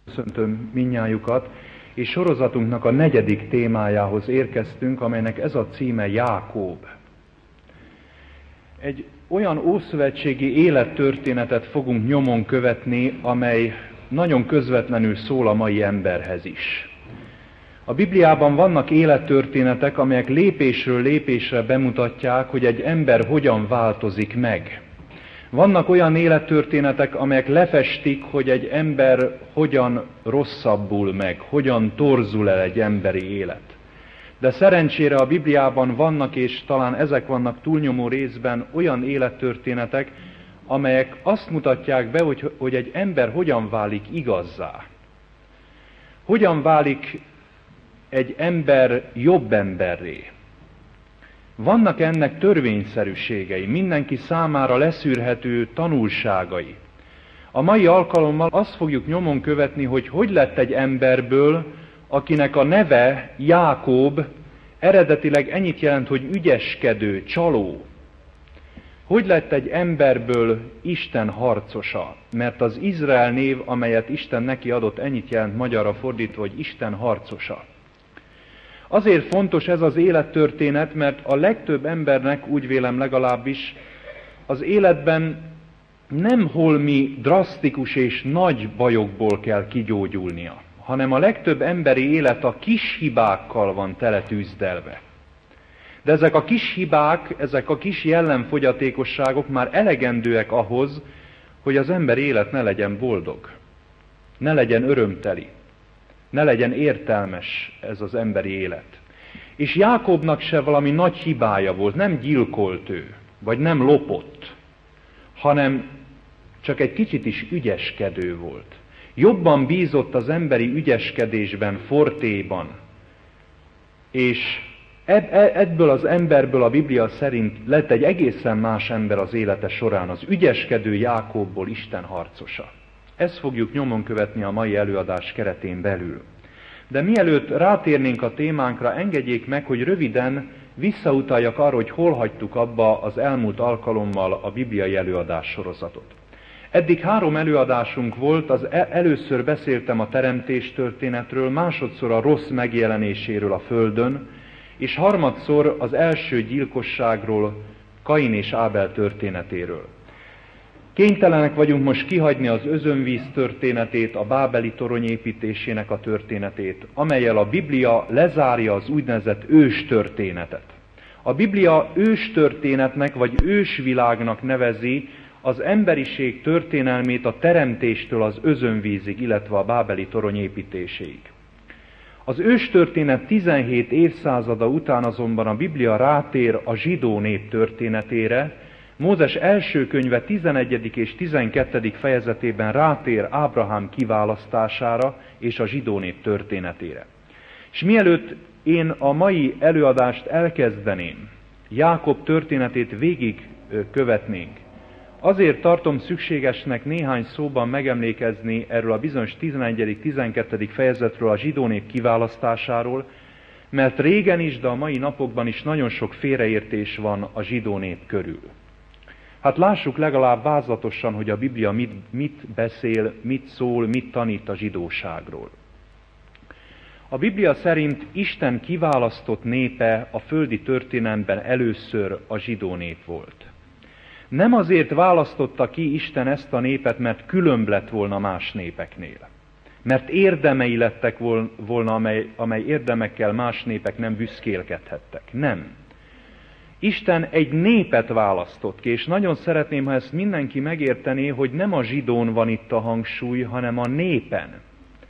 Köszöntöm mindnyájukat, és sorozatunknak a 4. témájához érkeztünk, amelynek ez a címe Jákób. Egy olyan ószövetségi élettörténetet fogunk nyomon követni, amely nagyon közvetlenül szól a mai emberhez is. A Bibliában vannak élettörténetek, amelyek lépésről lépésre bemutatják, hogy egy ember hogyan változik meg. Vannak olyan élettörténetek, amelyek lefestik, hogy egy ember hogyan rosszabbul meg, hogyan torzul el egy emberi élet. De szerencsére a Bibliában vannak, és talán ezek vannak túlnyomó részben olyan élettörténetek, amelyek azt mutatják be, hogy egy ember hogyan válik igazzá. Hogyan válik egy ember jobb emberré. Vannak ennek törvényszerűségei, mindenki számára leszűrhető tanulságai. A mai alkalommal azt fogjuk nyomon követni, hogy lett egy emberből, akinek a neve Jákób, eredetileg ennyit jelent, hogy ügyeskedő, csaló. Hogy lett egy emberből Isten harcosa? Mert az Izrael név, amelyet Isten neki adott, ennyit jelent magyarra fordítva, hogy Isten harcosa. Azért fontos ez az élettörténet, mert a legtöbb embernek, úgy vélem legalábbis, az életben nem holmi drasztikus és nagy bajokból kell kigyógyulnia, hanem a legtöbb emberi élet a kis hibákkal van teletűzdelve. De ezek a kis hibák, ezek a kis jellemfogyatékosságok már elegendőek ahhoz, hogy az ember élet ne legyen boldog, ne legyen örömteli, ne legyen értelmes ez az emberi élet. És Jákóbnak se valami nagy hibája volt, nem gyilkolt ő, vagy nem lopott, hanem csak egy kicsit is ügyeskedő volt. Jobban bízott az emberi ügyeskedésben, fortéban. És ebből az emberből a Biblia szerint lett egy egészen más ember az élete során, az ügyeskedő Jákóbból Isten harcosa. Ezt fogjuk nyomon követni a mai előadás keretén belül. De mielőtt rátérnénk a témánkra, engedjék meg, hogy röviden visszautaljak arra, hogy hol hagytuk abba az elmúlt alkalommal a bibliai előadás sorozatot. Eddig 3 előadásunk volt, először beszéltem a teremtés történetről, másodszor a rossz megjelenéséről a földön, és harmadszor az első gyilkosságról, Kain és Ábel történetéről. Kénytelenek vagyunk most kihagyni az özönvíz történetét, a bábeli torony építésének a történetét, amellyel a Biblia lezárja az úgynevezett őstörténetet. A Biblia őstörténetnek vagy ősvilágnak nevezi az emberiség történelmét a teremtéstől az özönvízig, illetve a bábeli torony építéséig. Az őstörténet 17 évszázada után azonban a Biblia rátér a zsidó nép történetére. Mózes első könyve 11. és 12. fejezetében rátér Ábrahám kiválasztására és a zsidó nép történetére. És mielőtt én a mai előadást elkezdeném, Jákob történetét végig követnénk, azért tartom szükségesnek néhány szóban megemlékezni erről a bizonyos 11. 12. fejezetről, a zsidó nép kiválasztásáról, mert régen is, de a mai napokban is nagyon sok félreértés van a zsidó nép körül. Hát lássuk legalább vázlatosan, hogy a Biblia mit beszél, mit szól, mit tanít a zsidóságról. A Biblia szerint Isten kiválasztott népe a földi történelemben először a zsidó nép volt. Nem azért választotta ki Isten ezt a népet, mert különb lett volna más népeknél. Mert érdemei lettek volna, amely érdemekkel más népek nem büszkélkedhettek. Nem. Isten egy népet választott ki, és nagyon szeretném, ha ezt mindenki megértené, hogy nem a zsidón van itt a hangsúly, hanem a népen.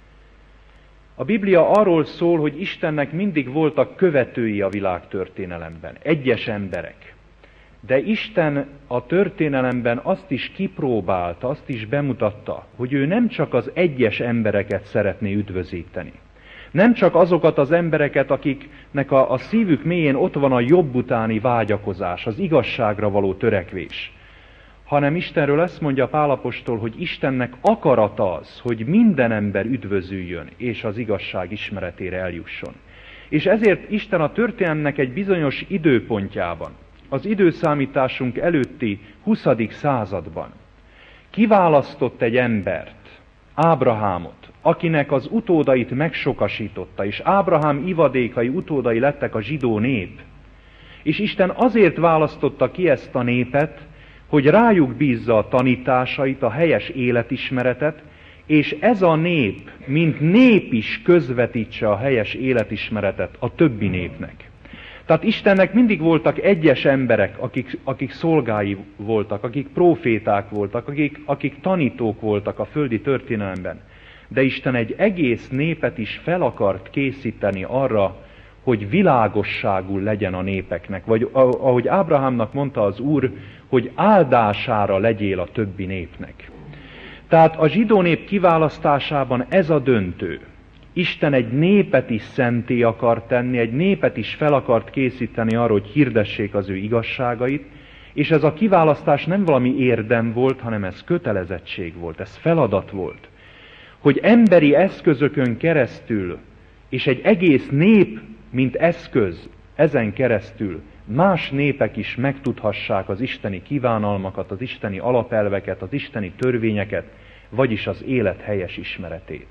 A Biblia arról szól, hogy Istennek mindig voltak követői a világtörténelemben, egyes emberek. De Isten a történelemben azt is kipróbálta, azt is bemutatta, hogy ő nem csak az egyes embereket szeretné üdvözíteni. Nem csak azokat az embereket, akiknek a szívük mélyén ott van a jobb utáni vágyakozás, az igazságra való törekvés, hanem Istenről ezt mondja Pál apostol, hogy Istennek akarata az, hogy minden ember üdvözüljön, és az igazság ismeretére eljusson. És ezért Isten a történelemnek egy bizonyos időpontjában, az időszámításunk előtti 20. században kiválasztott egy embert, Ábrahámot, akinek az utódait megsokasította, és Ábrahám ivadékai, utódai lettek a zsidó nép. És Isten azért választotta ki ezt a népet, hogy rájuk bízza a tanításait, a helyes életismeretet, és ez a nép, mint nép is közvetítse a helyes életismeretet a többi népnek. Tehát Istennek mindig voltak egyes emberek, akik szolgái voltak, akik próféták voltak, akik tanítók voltak a földi történelemben. De Isten egy egész népet is fel akart készíteni arra, hogy világosságul legyen a népeknek. Vagy ahogy Ábrahámnak mondta az Úr, hogy áldására legyél a többi népnek. Tehát a zsidó nép kiválasztásában ez a döntő. Isten egy népet is szenté akart tenni, egy népet is fel akart készíteni arra, hogy hirdessék az ő igazságait, és ez a kiválasztás nem valami érdem volt, hanem ez kötelezettség volt, ez feladat volt. Hogy emberi eszközökön keresztül, és egy egész nép, mint eszköz, ezen keresztül más népek is megtudhassák az isteni kívánalmakat, az isteni alapelveket, az isteni törvényeket, vagyis az élet helyes ismeretét.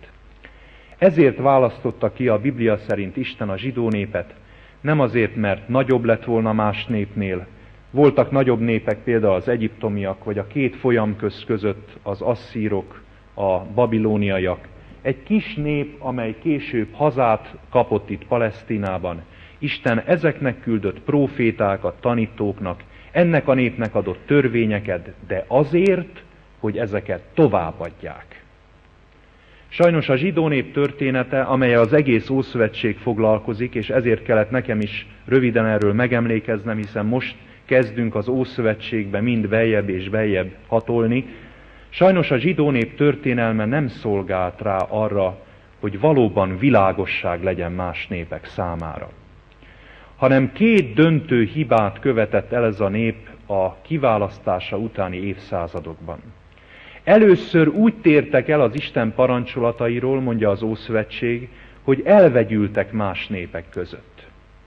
Ezért választotta ki a Biblia szerint Isten a zsidó népet, nem azért, mert nagyobb lett volna más népnél. Voltak nagyobb népek, például az egyiptomiak, vagy a két folyamköz között az asszírok, a babilóniaiak. Egy kis nép, amely később hazát kapott itt Palesztinában. Isten ezeknek küldött prófétákat, tanítóknak, ennek a népnek adott törvényeket, de azért, hogy ezeket továbbadják. Sajnos a zsidó nép története, amely az egész Ószövetség foglalkozik, és ezért kellett nekem is röviden erről megemlékeznem, hiszen most kezdünk az Ószövetségbe mind beljebb és beljebb hatolni. Sajnos a zsidó nép történelme nem szolgált rá arra, hogy valóban világosság legyen más népek számára, hanem két döntő hibát követett el ez a nép a kiválasztása utáni évszázadokban. Először úgy tértek el az Isten parancsolatairól, mondja az Ószövetség, hogy elvegyültek más népek között.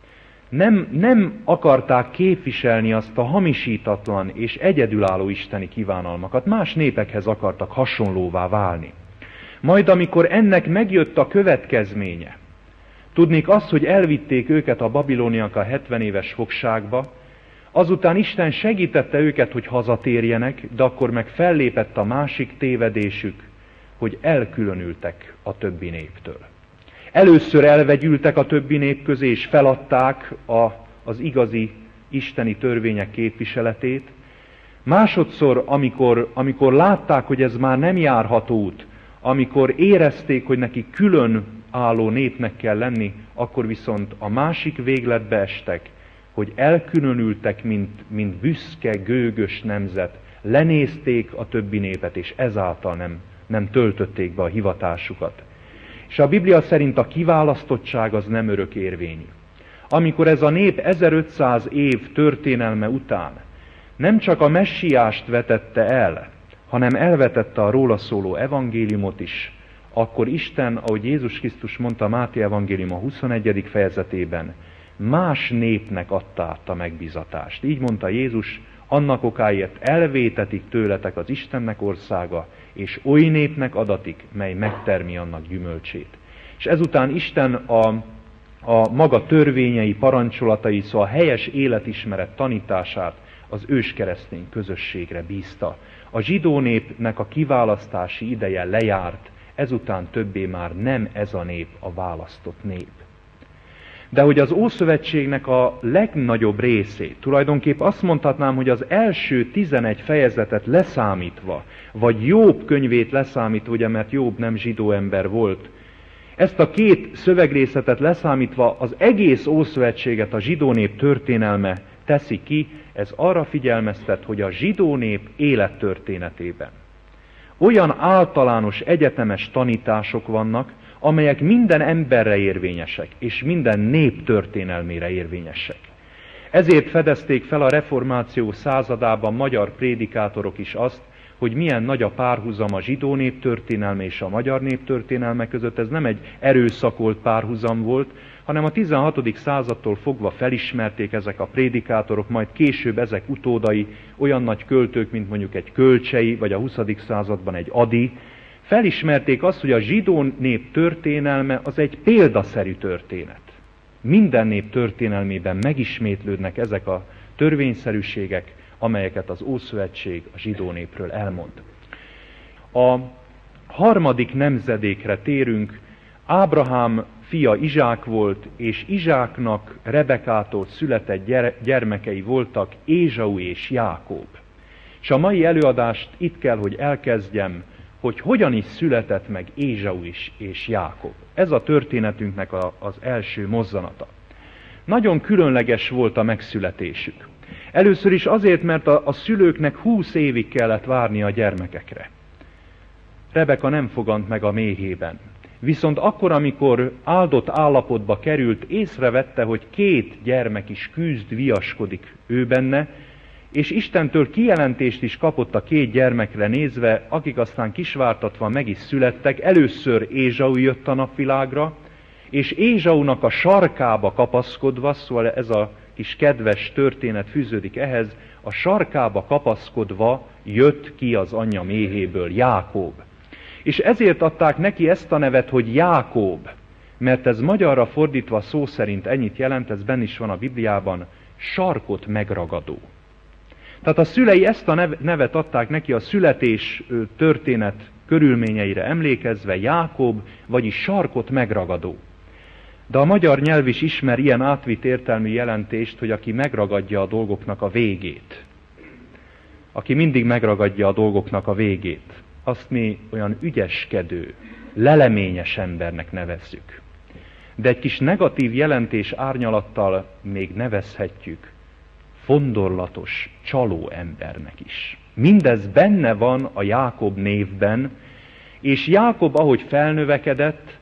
Nem akarták képviselni azt a hamisítatlan és egyedülálló isteni kívánalmakat, más népekhez akartak hasonlóvá válni. Majd amikor ennek megjött a következménye, tudnék az, hogy elvitték őket a babiloniak a 70 éves fogságba, azután Isten segítette őket, hogy hazatérjenek, de akkor meg fellépett a másik tévedésük, hogy elkülönültek a többi néptől. Először elvegyültek a többi nép közé, és feladták az igazi isteni törvények képviseletét. Másodszor, amikor látták, hogy ez már nem járható út, amikor érezték, hogy neki külön álló népnek kell lenni, akkor viszont a másik végletbe estek, hogy elkülönültek, mint büszke, gőgös nemzet, lenézték a többi népet, és ezáltal nem töltötték be a hivatásukat. És a Biblia szerint a kiválasztottság az nem örökérvényű. Amikor ez a nép 1500 év történelme után nem csak a messiást vetette el, hanem elvetette a róla szóló evangéliumot is, akkor Isten, ahogy Jézus Krisztus mondta Máté evangélium a 21. fejezetében, más népnek adta át a megbizatást. Így mondta Jézus, annak okáért elvétetik tőletek az Istennek országa, és oly népnek adatik, mely megtermi annak gyümölcsét. És ezután Isten a maga törvényei, parancsolatai, szóval a helyes életismeret tanítását az őskeresztény közösségre bízta. A zsidó népnek a kiválasztási ideje lejárt, ezután többé már nem ez a nép a választott nép. De hogy az Ószövetségnek a legnagyobb részét, tulajdonképp azt mondhatnám, hogy az első 11 fejezetet leszámítva, vagy Jobb könyvét leszámítva, ugye, mert Jobb nem zsidó ember volt, ezt a két szövegrészetet leszámítva az egész Ószövetséget a zsidó nép történelme teszi ki, ez arra figyelmeztet, hogy a zsidó nép élettörténetében olyan általános egyetemes tanítások vannak, amelyek minden emberre érvényesek, és minden nép történelmére érvényesek. Ezért fedezték fel a reformáció századában magyar prédikátorok is azt, hogy milyen nagy a párhuzam a zsidó nép történelme és a magyar nép történelme között. Ez nem egy erőszakolt párhuzam volt, hanem a 16. századtól fogva felismerték ezek a prédikátorok, majd később ezek utódai, olyan nagy költők, mint mondjuk egy Kölcsei, vagy a 20. században egy Ady, felismerték azt, hogy a zsidó nép történelme az egy példaszerű történet. Minden nép történelmében megismétlődnek ezek a törvényszerűségek, amelyeket az Ószövetség a zsidó népről elmond. A harmadik nemzedékre térünk. Ábrahám fia Izsák volt, és Izsáknak Rebekától született gyermekei voltak Ézsau és Jákob. És a mai előadást itt kell, hogy elkezdjem, hogy hogyan is született meg Ézsau és Jákob. Ez a történetünknek az első mozzanata. Nagyon különleges volt a megszületésük. Először is azért, mert a szülőknek 20 évig kellett várni a gyermekekre. Rebeka nem fogant meg a méhében. Viszont akkor, amikor áldott állapotba került, észrevette, hogy 2 gyermek is küzd, viaskodik ő benne, és Istentől kijelentést is kapott a 2 gyermekre nézve, akik aztán kisvártatva meg is születtek. Először Ézsau jött a napvilágra, és Ézsaunak a sarkába kapaszkodva, szóval ez a kis kedves történet fűződik ehhez, a sarkába kapaszkodva jött ki az anyja méhéből Jákob. És ezért adták neki ezt a nevet, hogy Jákob, mert ez magyarra fordítva szó szerint ennyit jelent, ez benne is van a Bibliában, sarkot megragadó. Tehát a szülei ezt a nevet adták neki a születés történet körülményeire emlékezve, Jákob, vagyis sarkot megragadó. De a magyar nyelv is ismer ilyen átvitt értelmű jelentést, hogy aki megragadja a dolgoknak a végét. Aki mindig megragadja a dolgoknak a végét. Azt mi olyan ügyeskedő, leleményes embernek nevezzük. De egy kis negatív jelentés árnyalattal még nevezhetjük fondorlatos, csaló embernek is. Mindez benne van a Jákob névben, és Jákob, ahogy felnövekedett,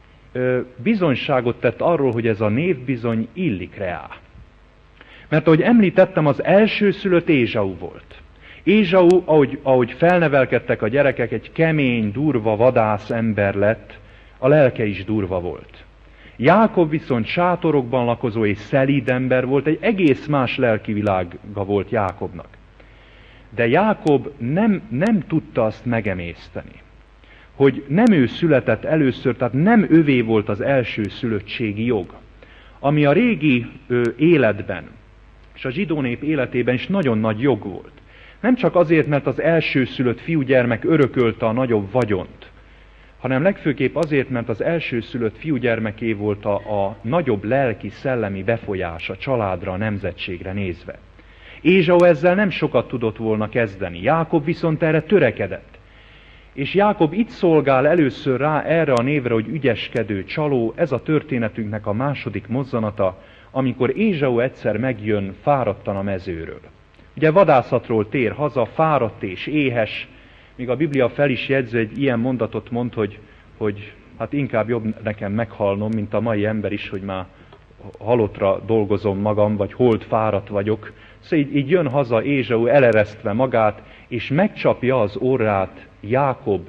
bizonyságot tett arról, hogy ez a név bizony illik rá. Mert ahogy említettem, az elsőszülött Ézsau volt. Ézsau, ahogy felnevelkedtek a gyerekek, egy kemény, durva vadász ember lett, a lelke is durva volt. Jákob viszont sátorokban lakozó és szelíd ember volt, egy egész más lelkivilága volt Jákobnak. De Jákob nem tudta azt megemészteni, hogy nem ő született először, tehát nem övé volt az elsőszülöttségi jog, ami a régi életben, és a zsidó nép életében is nagyon nagy jog volt. Nem csak azért, mert az elsőszülött fiúgyermek örökölte a nagyobb vagyont, hanem legfőképp azért, mert az elsőszülött fiúgyermeké volt a nagyobb lelki-szellemi befolyás a családra, a nemzetségre nézve. Ézsau ezzel nem sokat tudott volna kezdeni, Jákob viszont erre törekedett. És Jákob itt szolgál először rá erre a névre, hogy ügyeskedő, csaló, ez a történetünknek a második mozzanata, amikor Ézsau egyszer megjön fáradtan a mezőről. Ugye vadászatról tér haza, fáradt és éhes, míg a Biblia fel is jegyző, egy ilyen mondatot mond, hogy hát inkább jobb nekem meghalnom, mint a mai ember is, hogy már halottra dolgozom magam, vagy holt fáradt vagyok. Szóval így jön haza Ézsau eleresztve magát, és megcsapja az orrát Jákob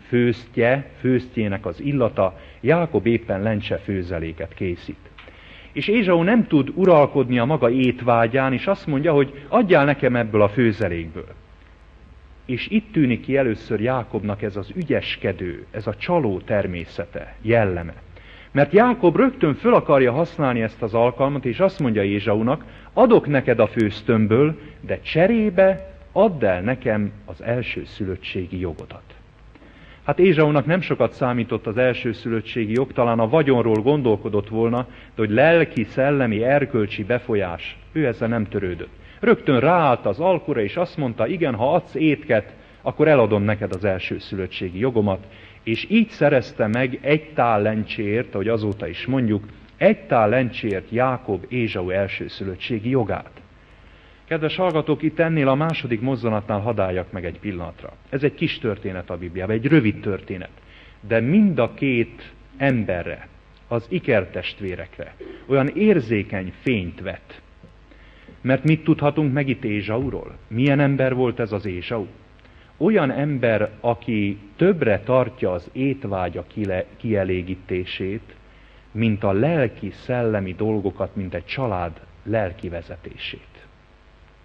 főztjének az illata, Jákob éppen lencse főzeléket készít. És Ézsau nem tud uralkodni a maga étvágyán, és azt mondja, hogy adjál nekem ebből a főzelékből. És itt tűnik ki először Jákobnak ez az ügyeskedő, ez a csaló természete, jelleme. Mert Jákob rögtön föl akarja használni ezt az alkalmat, és azt mondja Ézsaunak, adok neked a főztömből, de cserébe add el nekem az elsőszülöttségi jogodat. Hát Ézsaunak nem sokat számított az elsőszülöttségi jog, talán a vagyonról gondolkodott volna, de hogy lelki, szellemi, erkölcsi befolyás, ő ezzel nem törődött. Rögtön ráállt az alkura, és azt mondta, igen, ha adsz étket, akkor eladom neked az elsőszülöttségi jogomat. És így szerezte meg 1 tál lencséért, ahogy azóta is mondjuk, 1 tál lencséért Jákob Ézsau elsőszülöttségi jogát. Kedves hallgatók, itt ennél a második mozzanatnál hadd álljak meg egy pillanatra. Ez egy kis történet a Bibliában, egy rövid történet. De mind a 2 emberre, az ikertestvérekre olyan érzékeny fényt vet. Mert mit tudhatunk meg itt Ézsauról? Milyen ember volt ez az Ézsau? Olyan ember, aki többre tartja az étvágya kielégítését, mint a lelki-szellemi dolgokat, mint egy család lelki vezetését.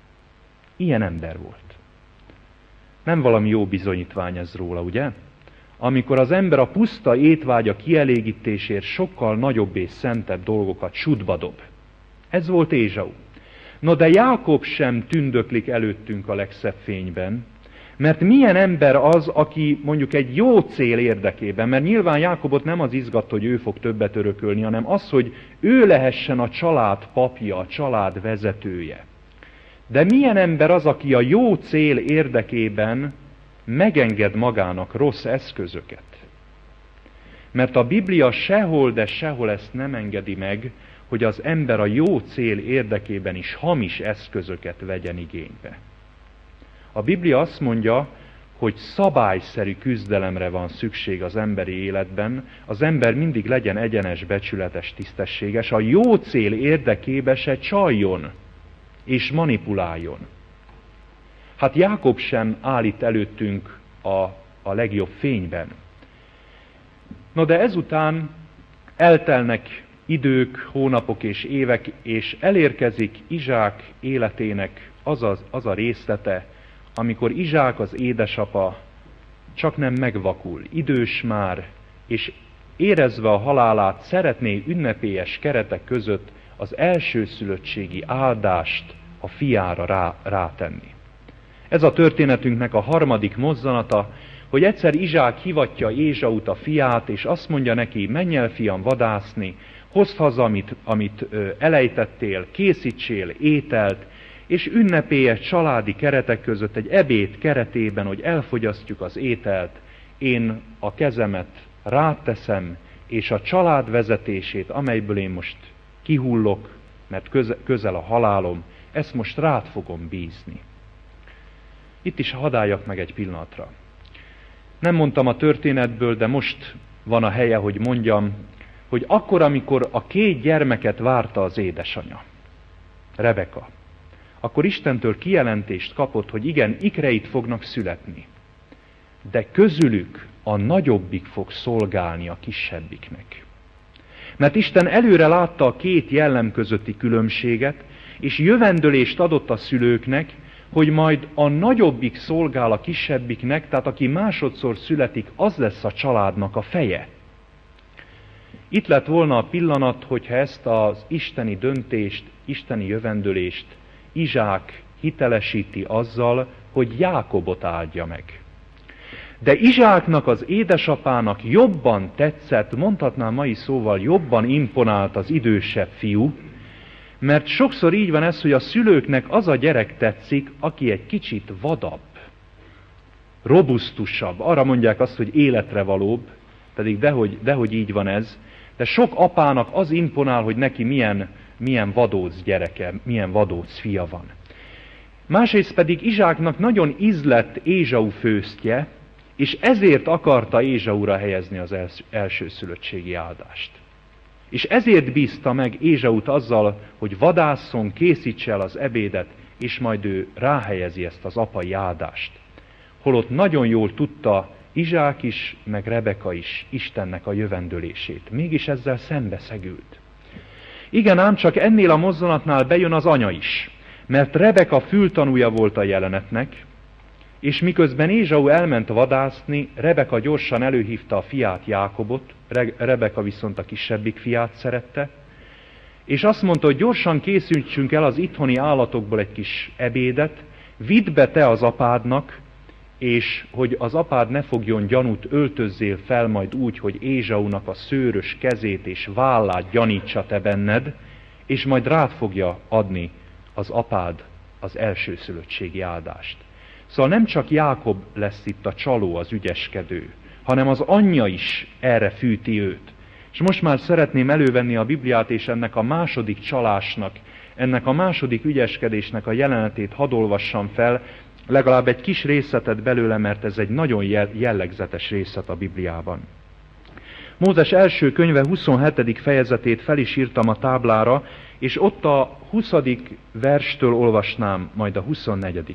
Ilyen ember volt. Nem valami jó bizonyítvány ez róla, ugye? amikor az ember a puszta étvágya kielégítésért sokkal nagyobb és szentebb dolgokat sutba dob. Ez volt Ézsau. No, de Jákob sem tündöklik előttünk a legszebb fényben, mert milyen ember az, aki mondjuk egy jó cél érdekében, mert nyilván Jákobot nem az izgat, hogy ő fog többet örökölni, hanem az, hogy ő lehessen a család papja, a család vezetője. De milyen ember az, aki a jó cél érdekében megenged magának rossz eszközöket? Mert a Biblia sehol, de sehol ezt nem engedi meg, hogy az ember a jó cél érdekében is hamis eszközöket vegyen igénybe. A Biblia azt mondja, hogy szabályszerű küzdelemre van szükség az emberi életben, az ember mindig legyen egyenes, becsületes, tisztességes, a jó cél érdekébe se csaljon és manipuláljon. Hát Jákob sem állít előttünk a legjobb fényben. No, de ezután eltelnek idők, hónapok és évek, és elérkezik Izsák életének az a részlete, amikor Izsák, az édesapa, csak nem megvakul, idős már, és érezve a halálát szeretné ünnepélyes keretek között az elsőszülöttségi áldást a fiára rátenni. Ez a történetünknek a harmadik mozzanata, hogy egyszer Izsák hivatja Ézsaut, a fiát, és azt mondja neki, menj el, fiam, vadászni, hozd haza, amit elejtettél, készítsél ételt, és ünnepélyes családi keretek között egy ebéd keretében, hogy elfogyasztjuk az ételt, én a kezemet ráteszem, és a család vezetését, amelyből én most kihullok, mert közel a halálom, ezt most rád fogom bízni. Itt is hadáljak meg egy pillanatra. Nem mondtam a történetből, de most van a helye, hogy mondjam, hogy akkor, amikor a 2 gyermeket várta az édesanyja, Rebeka, akkor Istentől kijelentést kapott, hogy igen, ikreit fognak születni, de közülük a nagyobbik fog szolgálni a kisebbiknek. Mert Isten előre látta a 2 jellem közötti különbséget, és jövendőlést adott a szülőknek, hogy majd a nagyobbik szolgál a kisebbiknek, tehát aki másodszor születik, az lesz a családnak a feje. Itt lett volna a pillanat, hogyha ezt az isteni döntést, isteni jövendőlést Izsák hitelesíti azzal, hogy Jákobot áldja meg. De Izsáknak, az édesapának jobban tetszett, mondhatnám mai szóval, jobban imponált az idősebb fiú, mert sokszor így van ez, hogy a szülőknek az a gyerek tetszik, aki egy kicsit vadabb, robusztusabb. Arra mondják azt, hogy életre valóbb, pedig dehogy így van ez. De sok apának az imponál, hogy neki milyen vadóc gyereke, milyen vadóc fia van. Másrészt pedig Izsáknak nagyon ízlett Ézsau főztje, és ezért akarta Ézsaura helyezni az elsőszülöttségi áldást. És ezért bízta meg Ézsaut azzal, hogy vadásszon, készítse el az ebédet, és majd ő ráhelyezi ezt az apai áldást. Holott nagyon jól tudta Izsák is, meg Rebeka is Istennek a jövendőlését. Mégis ezzel szembeszegült. Igen, ám csak ennél a mozzanatnál bejön az anya is, mert Rebeka fültanúja volt a jelenetnek, és miközben Ézsau elment vadászni, Rebeka gyorsan előhívta a fiát, Jákobot, Rebeka viszont a kisebbik fiát szerette, és azt mondta, hogy gyorsan készítsünk el az itthoni állatokból egy kis ebédet, vidd be te az apádnak, és hogy az apád ne fogjon gyanút, öltözzél fel majd úgy, hogy Ézsaunak a szőrös kezét és vállát gyanítsa te benned, és majd rád fogja adni az apád az elsőszülöttségi áldást. Szóval nem csak Jákob lesz itt a csaló, az ügyeskedő, hanem az anyja is erre fűti őt. És most már szeretném elővenni a Bibliát, és ennek a második csalásnak, ennek a második ügyeskedésnek a jelenetét hadd olvassam fel, legalább egy kis részletet belőle, mert ez egy nagyon jellegzetes részlet a Bibliában. Mózes első könyve 27. fejezetét fel is írtam a táblára, és ott a 20. verstől olvasnám majd a 24-ig.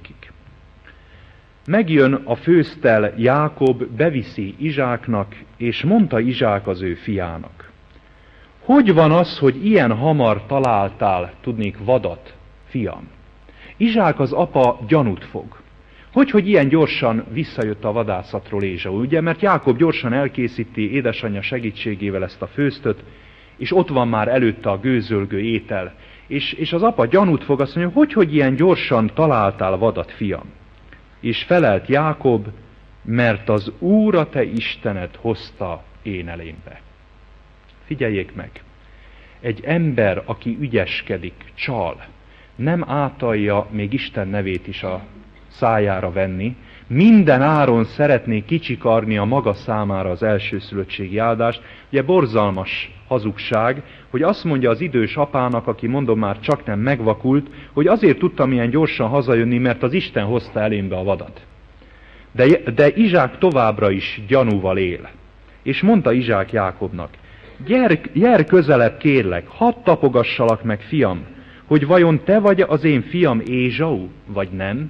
Megjön a főztel, Jákob beviszi Izsáknak, és mondta Izsák az ő fiának. Hogy van az, hogy ilyen hamar találtál, tudnék, vadat, fiam? Izsák az apa gyanút fog. Hogy ilyen gyorsan visszajött a vadászatról Ézsau, ugye? Mert Jákob gyorsan elkészíti édesanyja segítségével ezt a főztöt, és ott van már előtte a gőzölgő étel. És az apa gyanút fog, azt mondja, hogy ilyen gyorsan találtál vadat, fiam? És felelt Jákob, mert az Úr a te Istened hozta én elémbe. Figyeljék meg! Egy ember, aki ügyeskedik, csal, nem átalja még Isten nevét is a szájára venni, minden áron szeretné kicsikarni a maga számára az elsőszülöttségi áldást. Ugye borzalmas hazugság, hogy azt mondja az idős apának, aki mondom már csak nem megvakult, hogy azért tudtam ilyen gyorsan hazajönni, mert az Isten hozta elémbe a vadat. De Izsák továbbra is gyanúval él. És mondta Izsák Jákobnak, gyere közelebb kérlek, hadd tapogassalak meg, fiam, hogy vajon te vagy az én fiam Ézsau, vagy nem?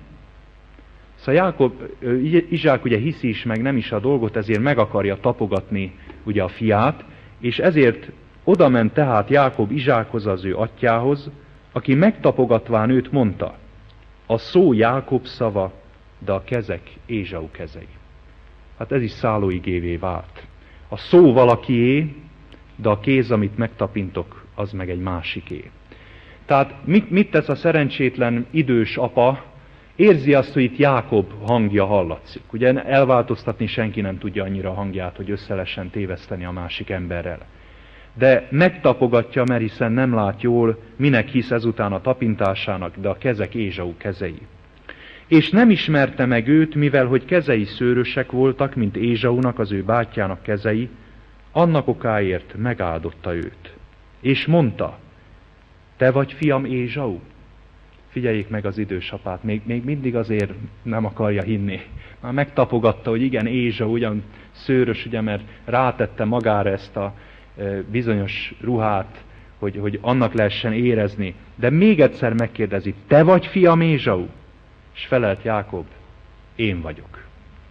Szóval Izsák ugye hiszi is, meg nem is a dolgot, ezért meg akarja tapogatni ugye a fiát, és ezért odament tehát Jákob Izsákhoz, az ő atyjához, aki megtapogatván őt mondta, a szó Jákob szava, de a kezek Ézsau kezei. Hát ez is szállóigévé vált. A szó valakié, de a kéz, amit megtapintok, az meg egy másiké. Tehát mit tesz a szerencsétlen idős apa? Érzi azt, hogy itt Jákob hangja hallatszik. Ugye elváltoztatni senki nem tudja annyira a hangját, hogy össze lehessen téveszteni a másik emberrel. De megtapogatja, mert hiszen nem lát jól, minek hisz ezután a tapintásának, de a kezek Ézsau kezei. És nem ismerte meg őt, mivel hogy kezei szőrösek voltak, mint Ézsaunak, az ő bátyjának kezei, annak okáért megáldotta őt. És mondta, te vagy fiam Ézsau? Figyeljék meg az idősapát, még mindig azért nem akarja hinni. Már megtapogatta, hogy igen, Ézsau ugyan szőrös, ugye, mert rátette magára ezt a bizonyos ruhát, hogy annak lehessen érezni. De még egyszer megkérdezi, te vagy fiam Ézsau? És felelt Jákob, én vagyok.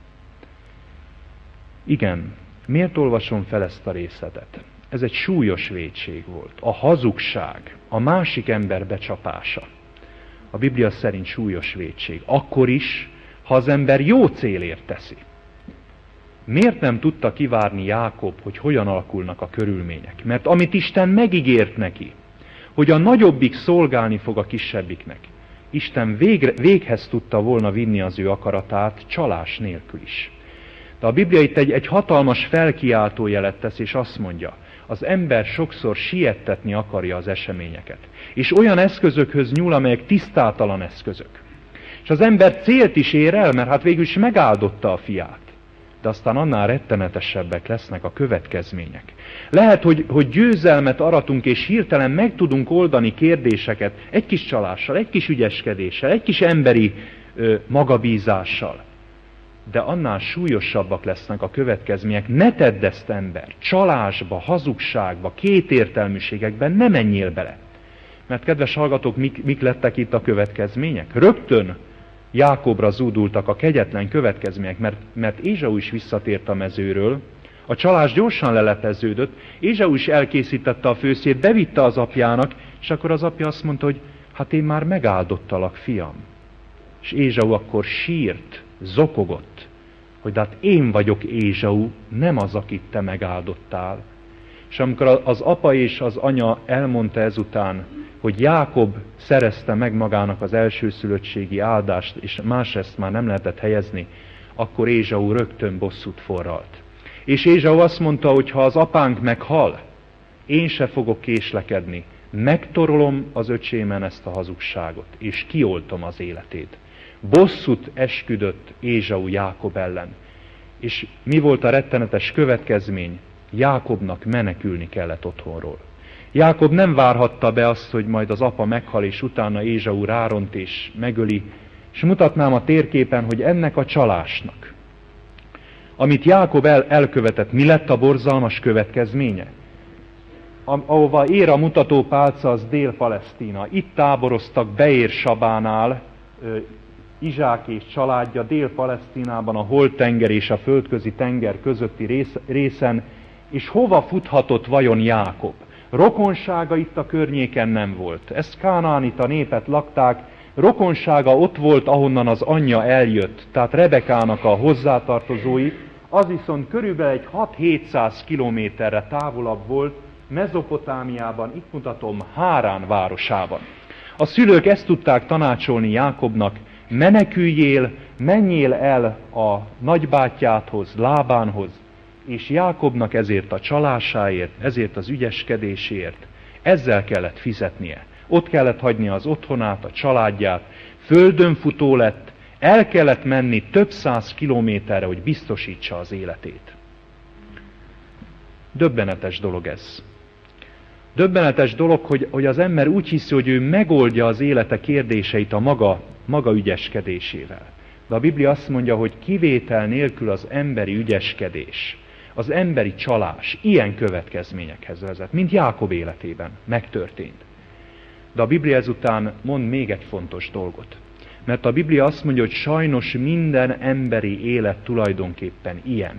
Igen, miért olvasom fel ezt a részletet? Ez egy súlyos vétség volt. A hazugság, a másik ember becsapása. A Biblia szerint súlyos vétség. Akkor is, ha az ember jó célért teszi. Miért nem tudta kivárni Jákob, hogy hogyan alakulnak a körülmények? Mert amit Isten megígért neki, hogy a nagyobbik szolgálni fog a kisebbiknek, Isten véghez tudta volna vinni az ő akaratát csalás nélkül is. De a Biblia itt egy hatalmas felkiáltó jelet tesz, és azt mondja, az ember sokszor siettetni akarja az eseményeket. És olyan eszközökhöz nyúl, amelyek tisztátalan eszközök. És az ember célt is ér el, mert hát végül is megáldotta a fiát. De aztán annál rettenetesebbek lesznek a következmények. Lehet, hogy győzelmet aratunk, és hirtelen meg tudunk oldani kérdéseket egy kis csalással, egy kis ügyeskedéssel, egy kis emberi magabízással. De annál súlyosabbak lesznek a következmények. Ne tedd ezt, ember! Csalásba, hazugságba, kétértelműségekben ne menjél bele. Mert kedves hallgatók, mik lettek itt a következmények? Rögtön Jákobra zúdultak a kegyetlen következmények, mert Ézsau is visszatért a mezőről, a csalás gyorsan lelepeződött, Ézsau is elkészítette a főszét, bevitte az apjának, és akkor az apja azt mondta, hogy hát én már megáldottalak, fiam. És Ézsau akkor sírt, zokogott, hogy de hát én vagyok Ézsau, nem az, akit te megáldottál. És amikor az apa és az anya elmondta ezután, hogy Jákob szerezte meg magának az elsőszülöttségi áldást, és másrészt már nem lehetett helyezni, akkor Ézsau rögtön bosszút forralt. És Ézsau azt mondta, hogy ha az apánk meghal, én se fogok késlekedni, megtorolom az öcsémen ezt a hazugságot, és kioltom az életét. Bosszút esküdött Ézsau Jákob ellen. És mi volt a rettenetes következmény? Jákobnak menekülni kellett otthonról. Jákob nem várhatta be azt, hogy majd az apa meghal, és utána Ézsau ráront és megöli, és mutatnám a térképen, hogy ennek a csalásnak, amit Jákob elkövetett, mi lett a borzalmas következménye? Ahova ér a mutatópálca, az Dél-Palesztina. Itt táboroztak Beér-Sabánál, Izsák és családja Dél-Palesztinában, a Holt-tenger és a Földközi tenger közötti részen, és hova futhatott vajon Jákob? Rokonsága itt a környéken nem volt. Ezt kánaánita népet lakták, rokonsága ott volt, ahonnan az anyja eljött, tehát Rebekának a hozzátartozói, az viszont körülbelül egy 6-700 kilométerre távolabb volt, Mezopotámiában, itt mutatom, Hárán városában. A szülők ezt tudták tanácsolni Jákobnak: meneküljél, menjél el a nagybátyjádhoz, Lábánhoz, és Jákobnak ezért a csalásáért, ezért az ügyeskedéséért, ezzel kellett fizetnie. Ott kellett hagynia az otthonát, a családját, földönfutó lett, el kellett menni több száz kilométerre, hogy biztosítsa az életét. Döbbenetes dolog ez. Döbbenetes dolog, hogy az ember úgy hiszi, hogy ő megoldja az élete kérdéseit a maga ügyeskedésével. De a Biblia azt mondja, hogy kivétel nélkül az emberi ügyeskedés, az emberi csalás ilyen következményekhez vezet, mint Jákob életében megtörtént. De a Biblia ezután mond még egy fontos dolgot. Mert a Biblia azt mondja, hogy sajnos minden emberi élet tulajdonképpen ilyen.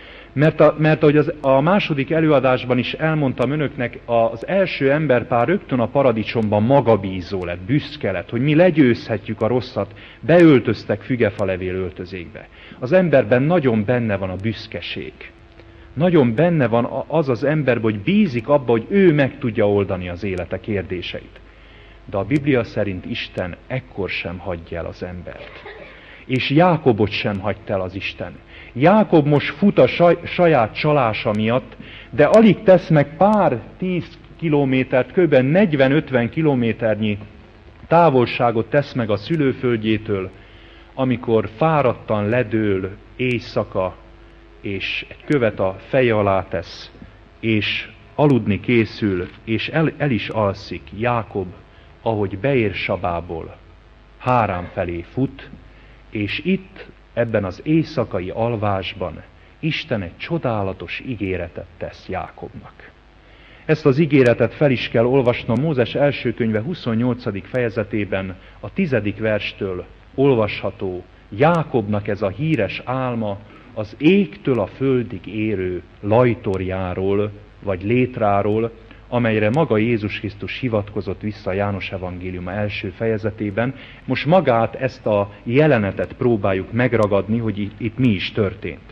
Mert ahogy a második előadásban is elmondtam önöknek, az első emberpár rögtön a paradicsomban magabízó lett, büszke lett, hogy mi legyőzhetjük a rosszat, beöltöztek fügefalevél öltözékbe. Az emberben nagyon benne van a büszkeség. Nagyon benne van az emberben, hogy bízik abba, hogy ő meg tudja oldani az élete kérdéseit. De a Biblia szerint Isten ekkor sem hagyja el az embert. És Jákobot sem hagyta el az Isten. Jákob most fut a saját csalása miatt, de alig tesz meg pár 10 kilométert, kb. 40-50 kilométernyi távolságot tesz meg a szülőföldjétől, amikor fáradtan ledől éjszaka, és egy követ a feje alá tesz, és aludni készül, és el is alszik. Jákob, ahogy Beérsabából Hárán felé fut, és itt, ebben az éjszakai alvásban Isten egy csodálatos ígéretet tesz Jákobnak. Ezt az ígéretet fel is kell olvasnom. Mózes első könyve 28. fejezetében a 10. verstől olvasható Jákobnak ez a híres álma az égtől a földig érő lajtorjáról, vagy létráról, amelyre maga Jézus Krisztus hivatkozott vissza János evangéliuma első fejezetében. Most magát, ezt a jelenetet próbáljuk megragadni, hogy itt mi is történt.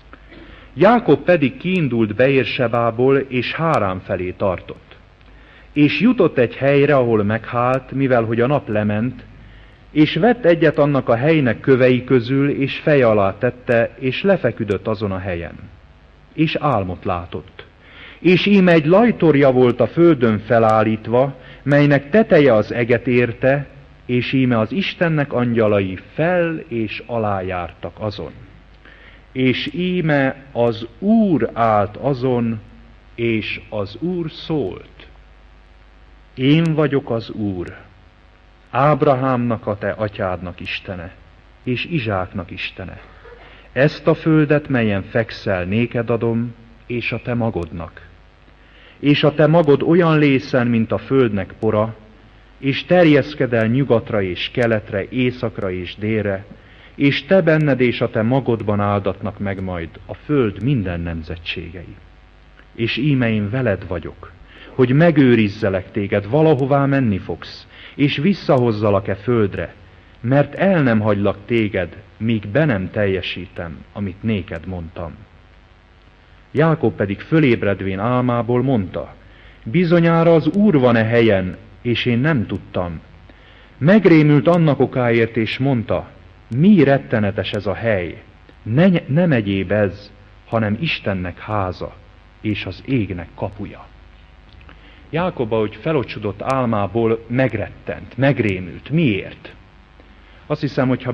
Jákob pedig kiindult Beérsebából, és Hárán felé tartott. És jutott egy helyre, ahol meghált, mivel hogy a nap lement, és vett egyet annak a helynek kövei közül, és feje alá tette, és lefeküdött azon a helyen. És álmot látott. És íme egy lajtorja volt a földön felállítva, melynek teteje az eget érte, és íme az Istennek angyalai fel és alá jártak azon. És íme az Úr állt azon, és az Úr szólt: én vagyok az Úr, Ábrahámnak a te atyádnak Istene, és Izsáknak Istene. Ezt a földet, melyen fekszel, néked adom, és a te magodnak. És a te magod olyan lészen, mint a földnek pora, és terjeszked el nyugatra és keletre, északra és délre, és te benned és a te magodban áldatnak meg majd a föld minden nemzetségei. És íme én veled vagyok, hogy megőrizzelek téged, valahová menni fogsz, és visszahozzalak-e földre, mert el nem hagylak téged, míg be nem teljesítem, amit néked mondtam. Jákob pedig fölébredvén álmából mondta: bizonyára az Úr van-e helyen, és én nem tudtam. Megrémült annak okáért, és mondta: mi rettenetes ez a hely, nem egyéb ez, hanem Istennek háza, és az égnek kapuja. Jákob, ahogy felocsudott álmából, megrettent, megrémült. Miért? Azt hiszem, hogy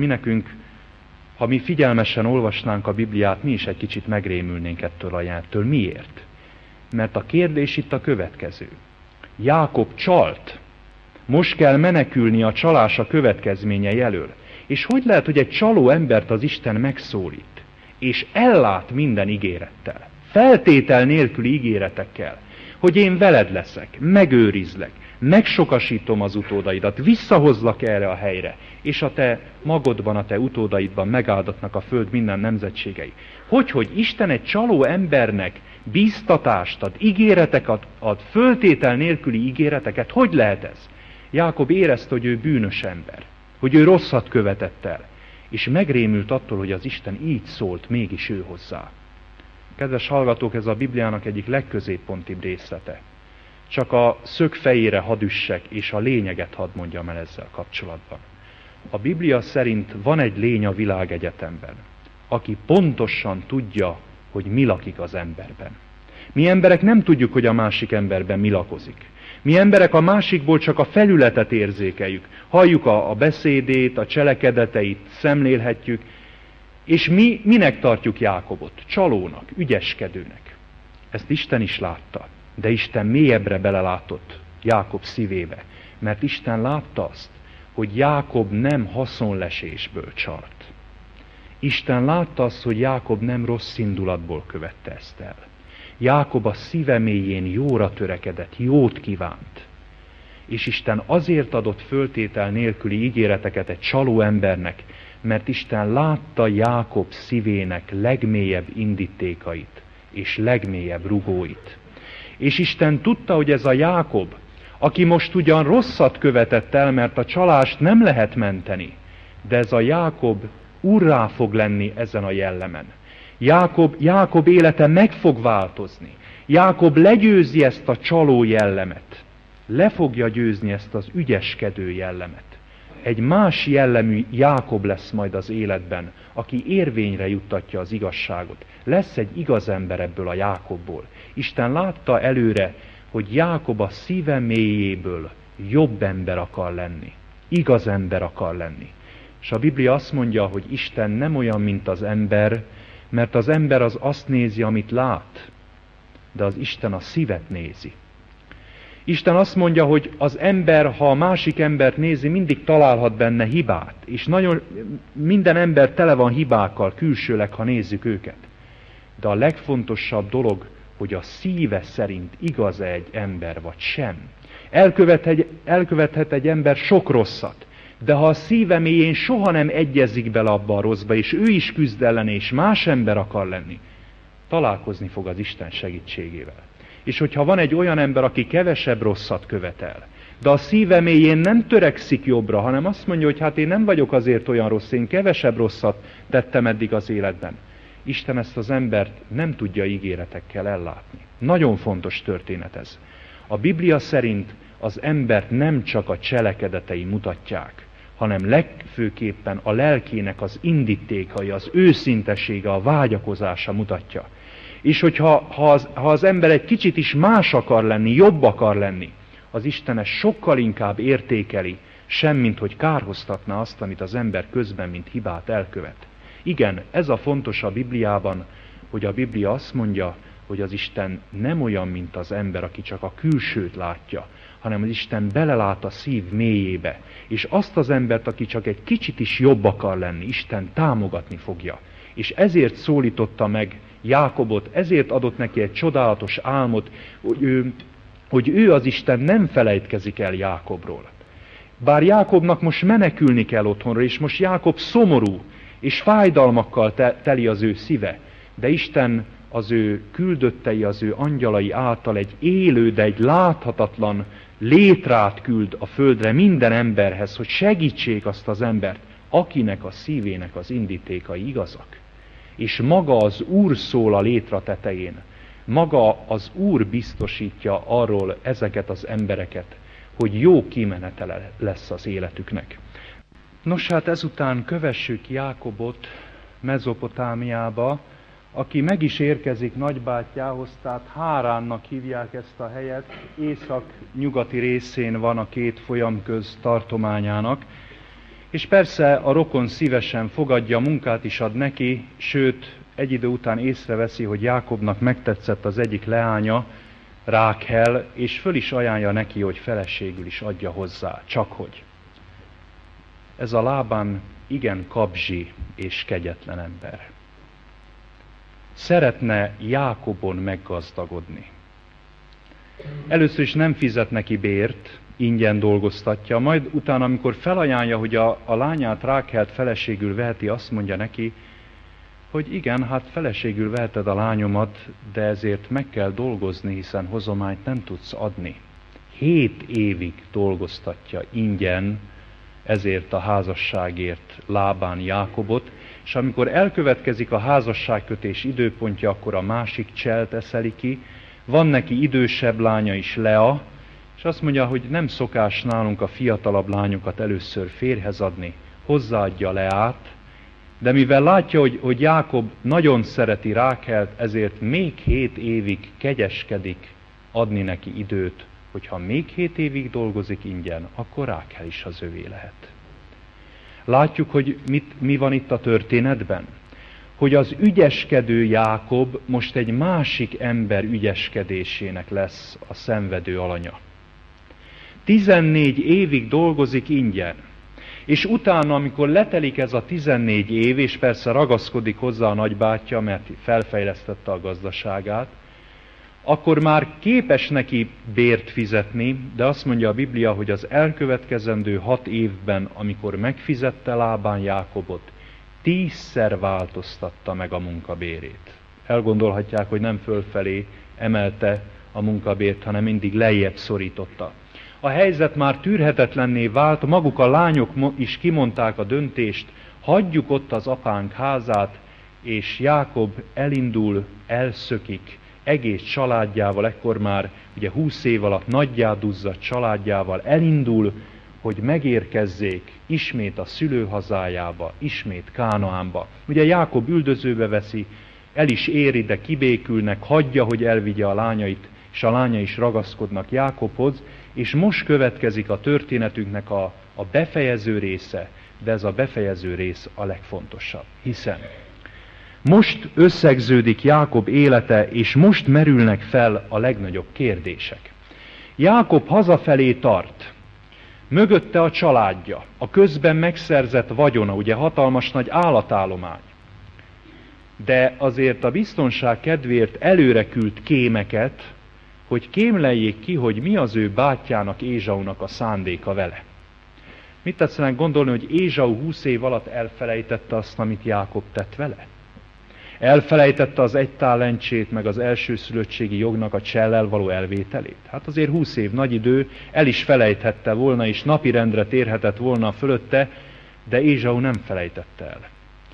ha mi figyelmesen olvasnánk a Bibliát, mi is egy kicsit megrémülnénk ettől a jelenttől. Miért? Mert a kérdés itt a következő. Jákob csalt. Most kell menekülni a csalása következményei elől. És hogy lehet, hogy egy csaló embert az Isten megszólít, és ellát minden ígérettel, feltétel nélküli ígéretekkel, hogy én veled leszek, megőrizlek, megsokasítom az utódaidat, visszahozlak erre a helyre, és a te magodban, a te utódaidban megáldatnak a föld minden nemzetségei. Hogy Isten egy csaló embernek bíztatást ad, ígéreteket ad, föltétel nélküli ígéreteket, hogy lehet ez? Jákob érezte, hogy ő bűnös ember, hogy ő rosszat követett el, és megrémült attól, hogy az Isten így szólt mégis ő hozzá. Kedves hallgatók, ez a Bibliának egyik legközéppontibb részlete. Csak a szög fejére hadd üssek, és a lényeget hadd mondjam el ezzel kapcsolatban. A Biblia szerint van egy lény a világegyetemben, aki pontosan tudja, hogy mi lakik az emberben. Mi emberek nem tudjuk, hogy a másik emberben mi lakozik. Mi emberek a másikból csak a felületet érzékeljük. Halljuk a beszédét, a cselekedeteit, szemlélhetjük, és mi minek tartjuk Jákobot? Csalónak, ügyeskedőnek. Ezt Isten is látta, de Isten mélyebbre belelátott Jákob szívébe, mert Isten látta azt, hogy Jákob nem haszonlesésből csalt. Isten látta azt, hogy Jákob nem rossz indulatból követte ezt el. Jákob a szíve mélyén jóra törekedett, jót kívánt. És Isten azért adott föltétel nélküli ígéreteket egy csaló embernek, mert Isten látta Jákob szívének legmélyebb indítékait és legmélyebb rugóit. És Isten tudta, hogy ez a Jákob, aki most ugyan rosszat követett el, mert a csalást nem lehet menteni, de ez a Jákob úrrá fog lenni ezen a jellemen. Jákob élete meg fog változni. Jákob legyőzi ezt a csaló jellemet. Le fogja győzni ezt az ügyeskedő jellemet. Egy más jellemű Jákob lesz majd az életben, aki érvényre juttatja az igazságot. Lesz egy igaz ember ebből a Jákobból. Isten látta előre, hogy Jákob a szíve mélyéből jobb ember akar lenni. Igaz ember akar lenni. És a Biblia azt mondja, hogy Isten nem olyan, mint az ember, mert az ember az azt nézi, amit lát, de az Isten a szívet nézi. Isten azt mondja, hogy az ember, ha a másik embert nézi, mindig találhat benne hibát, és minden ember tele van hibákkal, külsőleg, ha nézzük őket. De a legfontosabb dolog, hogy a szíve szerint igaz-e egy ember, vagy sem. Elkövethet egy ember sok rosszat, de ha a szíve mélyén soha nem egyezik bele abba a rosszba, és ő is küzd ellene, és más ember akar lenni, találkozni fog az Isten segítségével. És hogyha van egy olyan ember, aki kevesebb rosszat követel, de a szíve mélyén nem törekszik jobbra, hanem azt mondja, hogy hát én nem vagyok azért olyan rossz, én kevesebb rosszat tettem eddig az életben. Isten ezt az embert nem tudja ígéretekkel ellátni. Nagyon fontos történet ez. A Biblia szerint az embert nem csak a cselekedetei mutatják, hanem legfőképpen a lelkének az indítékai, az őszintesége, a vágyakozása mutatja. És hogyha az ember egy kicsit is más akar lenni, jobb akar lenni, az Isten ezt sokkal inkább értékeli, semmint hogy kárhoztatna azt, amit az ember közben, mint hibát elkövet. Igen, ez a fontos a Bibliában, hogy a Biblia azt mondja, hogy az Isten nem olyan, mint az ember, aki csak a külsőt látja, hanem az Isten belelát a szív mélyébe, és azt az embert, aki csak egy kicsit is jobb akar lenni, Isten támogatni fogja. És ezért szólította meg Jákobot, ezért adott neki egy csodálatos álmot, hogy ő az Isten nem felejtkezik el Jákobról. Bár Jákobnak most menekülni kell otthonra, és most Jákob szomorú, és fájdalmakkal teli az ő szíve, de Isten az ő küldöttei, az ő angyalai által egy élő, de egy láthatatlan létrát küld a földre minden emberhez, hogy segítsék azt az embert, akinek a szívének az indítékai igazak. És maga az Úr szól a létra tetején, maga az Úr biztosítja arról ezeket az embereket, hogy jó kimenetele lesz az életüknek. Nos, hát ezután kövessük Jákobot Mezopotámiába, aki meg is érkezik nagybátyjához, tehát Háránnak hívják ezt a helyet, észak-nyugati részén van a két folyamköz tartományának, és persze a rokon szívesen fogadja, munkát is ad neki, sőt, egy idő után észreveszi, hogy Jákobnak megtetszett az egyik leánya, Rákhel, és föl is ajánlja neki, hogy feleségül is adja hozzá, csakhogy. Ez a Lában igen kabzsi és kegyetlen ember. Szeretne Jákobon meggazdagodni. Először is nem fizet neki bért, ingyen dolgoztatja, majd utána, amikor felajánlja, hogy a lányát, Rákhelt feleségül veheti, azt mondja neki, hogy igen, hát feleségül veheted a lányomat, de ezért meg kell dolgozni, hiszen hozományt nem tudsz adni. 7 évig dolgoztatja ingyen ezért a házasságért Lábán Jákobot, és amikor elkövetkezik a házasságkötés időpontja, akkor a másik cselt eszeli ki, van neki idősebb lánya is, Lea, és azt mondja, hogy nem szokás nálunk a fiatalabb lányokat először férjhez adni, hozzáadja Leát, de mivel látja, hogy Jákob nagyon szereti Rákelt, ezért még 7 évig kegyeskedik adni neki időt, hogyha még 7 évig dolgozik ingyen, akkor Rákel is az övé lehet. Látjuk, hogy mi van itt a történetben? Hogy az ügyeskedő Jákob most egy másik ember ügyeskedésének lesz a szenvedő alanya. 14 évig dolgozik ingyen, és utána, amikor letelik ez a 14 év, és persze ragaszkodik hozzá a nagybátyja, mert felfejlesztette a gazdaságát, akkor már képes neki bért fizetni, de azt mondja a Biblia, hogy az elkövetkezendő 6 évben, amikor megfizette Lábán Jákobot, 10-szer változtatta meg a munkabérét. Elgondolhatják, hogy nem fölfelé emelte a munkabért, hanem mindig lejjebb szorította. A helyzet már tűrhetetlenné vált, maguk a lányok is kimondták a döntést, hagyjuk ott az apánk házát, és Jákob elindul, elszökik, egész családjával, ekkor már ugye 20 év alatt nagyjá duzzadt családjával elindul, hogy megérkezzék ismét a szülőhazájába, ismét Kánaánba. Ugye Jákob üldözőbe veszi, el is éri, de kibékülnek, hagyja, hogy elvigye a lányait, és a lánya is ragaszkodnak Jákobhoz, és most következik a történetünknek a befejező része, de ez a befejező rész a legfontosabb, hiszen most összegződik Jákob élete, és most merülnek fel a legnagyobb kérdések. Jákob hazafelé tart, mögötte a családja, a közben megszerzett vagyona, ugye hatalmas nagy állatállomány. De azért a biztonság kedvéért előre küld kémeket, hogy kémleljék ki, hogy mi az ő bátyjának, Ézsaunak a szándéka vele. Mit tetszenek gondolni, hogy Ézsau 20 év alatt elfelejtette azt, amit Jákob tett vele? Elfelejtette az 1 talentsét, meg az elsőszülöttségi jognak a csellel való elvételét? Hát azért 20 év nagy idő, el is felejthette volna, és napirendre térhetett volna fölötte, de Ézsau nem felejtette el.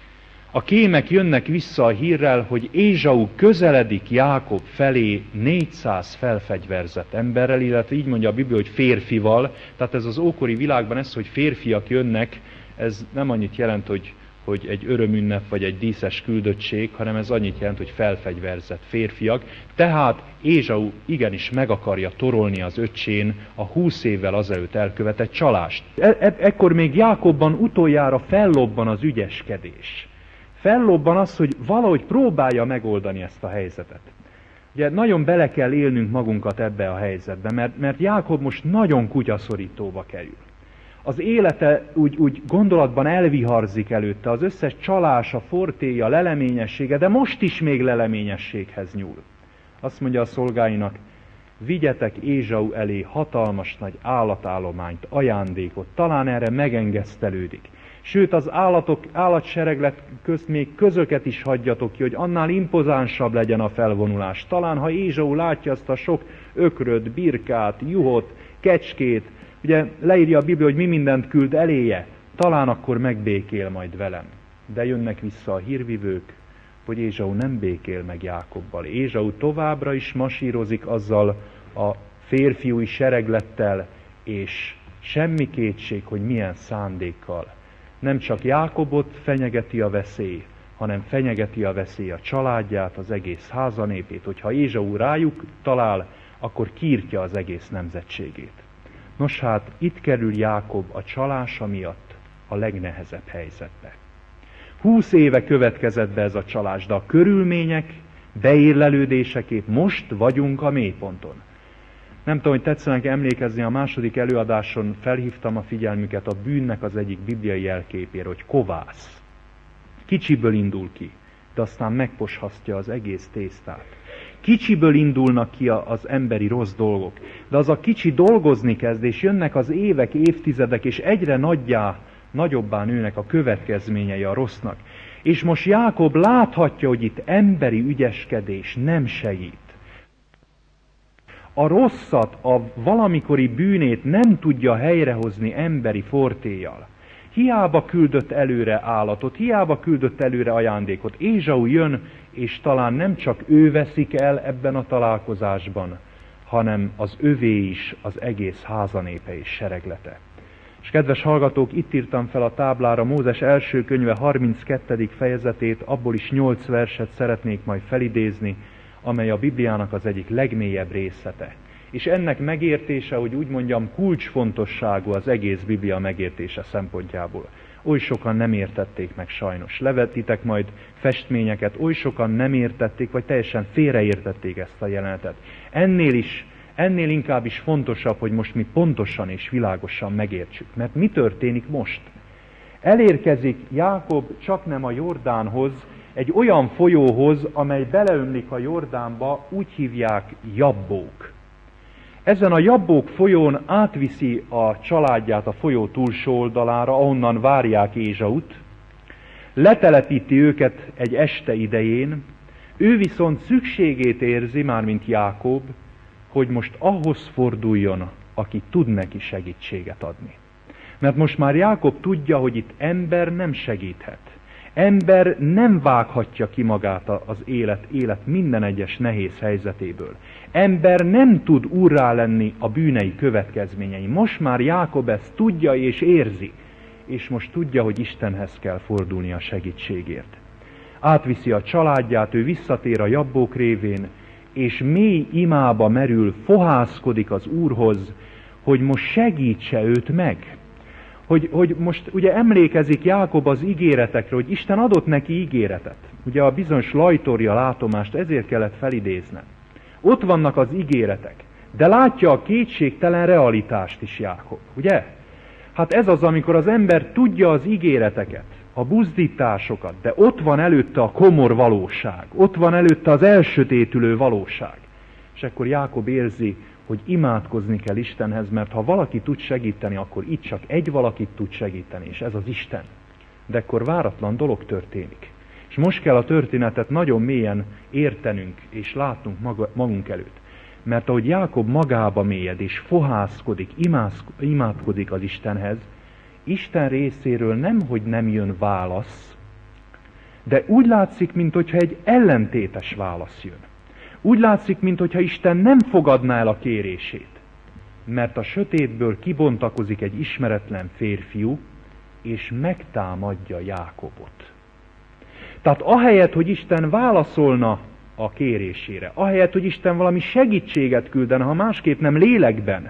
A kémek jönnek vissza a hírrel, hogy Ézsau közeledik Jákob felé 400 felfegyverzett emberrel, illetve így mondja a Biblia, hogy férfival. Tehát ez az ókori világban ez, hogy férfiak jönnek, ez nem annyit jelent, hogy egy örömünnep vagy egy díszes küldöttség, hanem ez annyit jelent, hogy felfegyverzett férfiak. Tehát Ézsau igenis meg akarja torolni az öccsén a 20 évvel azelőtt elkövetett csalást. Ekkor még Jákobban utoljára fellobban az ügyeskedés. Fellobban az, hogy valahogy próbálja megoldani ezt a helyzetet. Ugye nagyon bele kell élnünk magunkat ebbe a helyzetbe, mert Jákob most nagyon kutyaszorítóba kerül. Az élete úgy gondolatban elviharzik előtte, az összes csalása, fortéja, leleményessége, de most is még leleményességhez nyúl. Azt mondja a szolgáinak, vigyetek Ézsau elé hatalmas nagy állatállományt, ajándékot, talán erre megengesztelődik. Sőt, az állatsereglet közt még közöket is hagyjatok ki, hogy annál impozánsabb legyen a felvonulás. Talán, ha Ézsau látja azt a sok ökröt, birkát, juhot, kecskét, ugye leírja a Biblia, hogy mi mindent küld eléje, talán akkor megbékél majd velem. De jönnek vissza a hírvivők, hogy Ézsau nem békél meg Jákobbal. Ézsau továbbra is masírozik azzal a férfiúi sereglettel, és semmi kétség, hogy milyen szándékkal. Nem csak Jákobot fenyegeti a veszély, hanem fenyegeti a veszély a családját, az egész házanépét. Hogyha Ézsau rájuk talál, akkor kiirtja az egész nemzetségét. Nos hát, itt kerül Jákob a csalása miatt a legnehezebb helyzetbe. 20 éve következett be ez a csalás, de a körülmények beérlelődéseképp most vagyunk a mélyponton. Nem tudom, hogy tetszenek emlékezni, a második előadáson felhívtam a figyelmüket a bűnnek az egyik bibliai jelképére, hogy kovász. Kicsiből indul ki, de aztán megposhasztja az egész tésztát. Kicsiből indulnak ki az emberi rossz dolgok, de az a kicsi dolgozni kezd, és jönnek az évek, évtizedek, és egyre nagyobbá nőnek a következményei a rossznak. És most Jákob láthatja, hogy itt emberi ügyeskedés nem segít. a rosszat, a valamikori bűnét nem tudja helyrehozni emberi fortéjjal. Hiába küldött előre állatot, hiába küldött előre ajándékot. Ézsau jön, és talán nem csak ő veszik el ebben a találkozásban, hanem az övé is, az egész házanépe és sereglete. És kedves hallgatók, itt írtam fel a táblára Mózes első könyve 32. fejezetét, abból is 8 verset szeretnék majd felidézni, amely a Bibliának az egyik legmélyebb részlete. És ennek megértése, hogy úgy mondjam, kulcsfontosságú az egész Biblia megértése szempontjából. Oly sokan nem értették meg sajnos. Levetitek majd festményeket, oly sokan nem értették, vagy teljesen félreértették ezt a jelenetet. Ennél inkább is fontosabb, hogy most mi pontosan és világosan megértsük. Mert mi történik most? Elérkezik Jákob csaknem a Jordánhoz, egy olyan folyóhoz, amely beleömlik a Jordánba, úgy hívják Jabbók. Ezen a Jabbók folyón átviszi a családját a folyó túlsó oldalára, ahonnan várják Ézsaut, letelepíti őket egy este idején, ő viszont szükségét érzi, mármint Jákob, hogy most ahhoz forduljon, aki tud neki segítséget adni. Mert most már Jákob tudja, hogy itt ember nem segíthet. Ember nem vághatja ki magát az élet minden egyes nehéz helyzetéből. Ember nem tud úrrá lenni a bűnei következményei. Most már Jákob ezt tudja és érzi, és most tudja, hogy Istenhez kell fordulni a segítségért. Átviszi a családját, ő visszatér a Jabbók révén, és mély imába merül, fohászkodik az Úrhoz, hogy most segítse őt meg. Hogy most ugye emlékezik Jákob az ígéretekre, hogy Isten adott neki ígéretet. Ugye a bizonyos lajtorja látomást ezért kellett felidéznem. Ott vannak az ígéretek, de látja a kétségtelen realitást is Jákob, ugye? Hát ez az, amikor az ember tudja az ígéreteket, a buzdításokat, de ott van előtte a komor valóság, ott van előtte az elsötétülő valóság. És akkor Jákob érzi, hogy imádkozni kell Istenhez, mert ha valaki tud segíteni, akkor itt csak egy valakit tud segíteni, és ez az Isten. De akkor váratlan dolog történik. És most kell a történetet nagyon mélyen értenünk, és látnunk magunk előtt. Mert ahogy Jákob magába mélyed, és fohászkodik, imádkozik az Istenhez, Isten részéről nemhogy nem jön válasz, de úgy látszik, minthogyha egy ellentétes válasz jön. Úgy látszik, minthogyha Isten nem fogadná el a kérését, mert a sötétből kibontakozik egy ismeretlen férfiú, és megtámadja Jákobot. Tehát ahelyett, hogy Isten válaszolna a kérésére, ahelyett, hogy Isten valami segítséget küldene, ha másképp nem lélekben,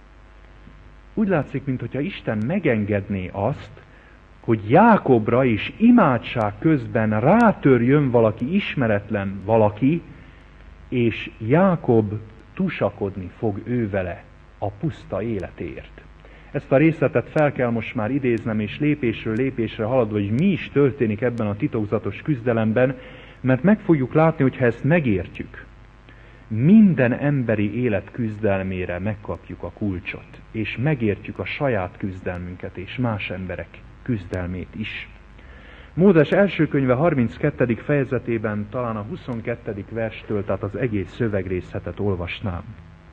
úgy látszik, minthogyha Isten megengedné azt, hogy Jákobra is imádság közben rátörjön valaki ismeretlen valaki, és Jákob tusakodni fog ő vele a puszta életéért. Ezt a részletet fel kell most már idéznem, és lépésről lépésre haladva, hogy mi is történik ebben a titokzatos küzdelemben, mert meg fogjuk látni, hogy ha ezt megértjük, minden emberi élet küzdelmére megkapjuk a kulcsot, és megértjük a saját küzdelmünket és más emberek küzdelmét is. Mózes első könyve 32. fejezetében talán a 22. verstől, tehát az egész szövegrészletet olvasnám.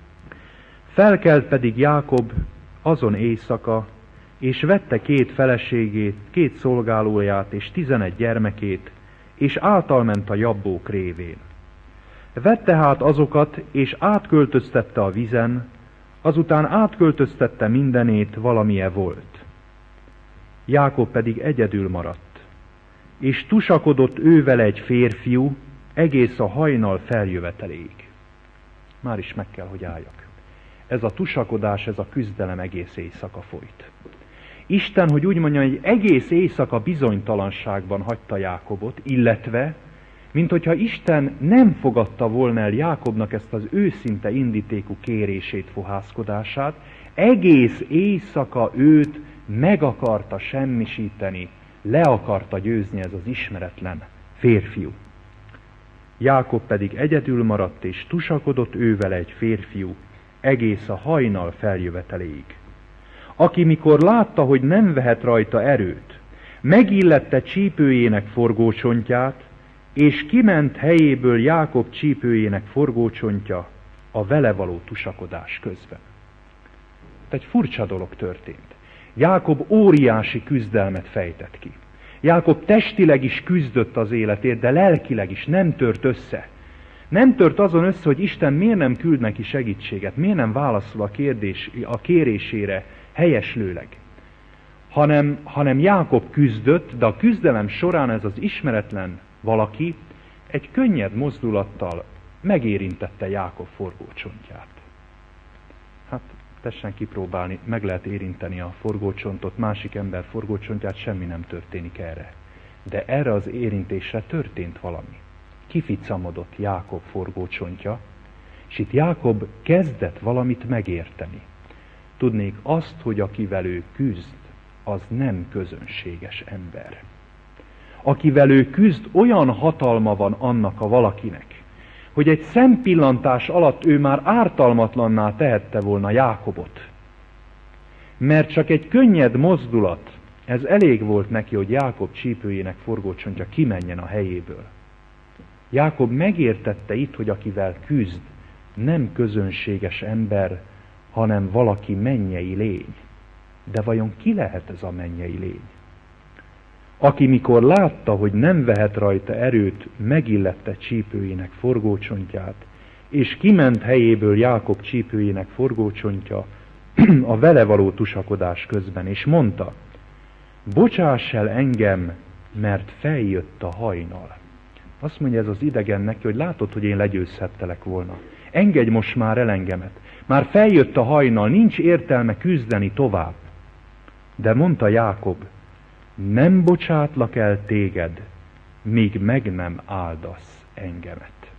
Felkelt pedig Jákob azon éjszaka, és vette 2 feleségét, 2 szolgálóját és 11 gyermekét, és általment a Jabbók révén. Vette hát azokat, és átköltöztette a vizen, azután átköltöztette mindenét, valamilyen volt. Jákob pedig egyedül maradt, és tusakodott ő vele egy férfiú egész a hajnal feljöveteléig. Már is meg kell, hogy álljak. Ez a tusakodás, ez a küzdelem egész éjszaka folyt. Isten, hogy úgy mondjam, egy egész éjszaka bizonytalanságban hagyta Jákobot, illetve, mint hogyha Isten nem fogadta volna el Jákobnak ezt az őszinte indítékú kérését, fohászkodását, egész éjszaka őt meg akarta semmisíteni, le akarta győzni ez az ismeretlen férfiú. Jákob pedig egyedül maradt, és tusakodott ő vele egy férfiú egész a hajnal feljöveteléig. Aki mikor látta, hogy nem vehet rajta erőt, megillette csípőjének forgócsontját, és kiment helyéből Jákob csípőjének forgócsontja, a vele való tusakodás közben. Egy furcsa dolog történt. Jákob óriási küzdelmet fejtett ki. Jákob testileg is küzdött az életért, de lelkileg is nem tört össze. Nem tört azon össze, hogy Isten miért nem küld neki segítséget, miért nem válaszol a kérésére helyeslőleg. Hanem Jákob küzdött, de a küzdelem során ez az ismeretlen valaki egy könnyed mozdulattal megérintette Jákob forgócsontját. Hát tessen kipróbálni, meg lehet érinteni a forgócsontot, másik ember forgócsontját, semmi nem történik erre. De erre az érintésre történt valami. Kificamodott Jákob forgócsontja, és itt Jákob kezdett valamit megérteni. Tudnék azt, hogy akivel ő küzd, az nem közönséges ember. Akivel ő küzd, olyan hatalma van annak a valakinek, hogy egy szempillantás alatt ő már ártalmatlanná tehette volna Jákobot. Mert csak egy könnyed mozdulat, ez elég volt neki, hogy Jákob csípőjének forgócsontja kimenjen a helyéből. Jákob megértette itt, hogy akivel küzd, nem közönséges ember, hanem valaki mennyei lény. De vajon ki lehet ez a mennyei lény? Aki mikor látta, hogy nem vehet rajta erőt, megillette csípőjének forgócsontját, és kiment helyéből Jákob csípőjének forgócsontja a vele való tusakodás közben, és mondta, bocsáss el engem, mert feljött a hajnal. Azt mondja ez az idegen neki, hogy látod, hogy én legyőzhettelek volna. Engedj most már el engemet. Már feljött a hajnal, nincs értelme küzdeni tovább. De mondta Jákob, nem bocsátlak el téged, míg meg nem áldasz engemet.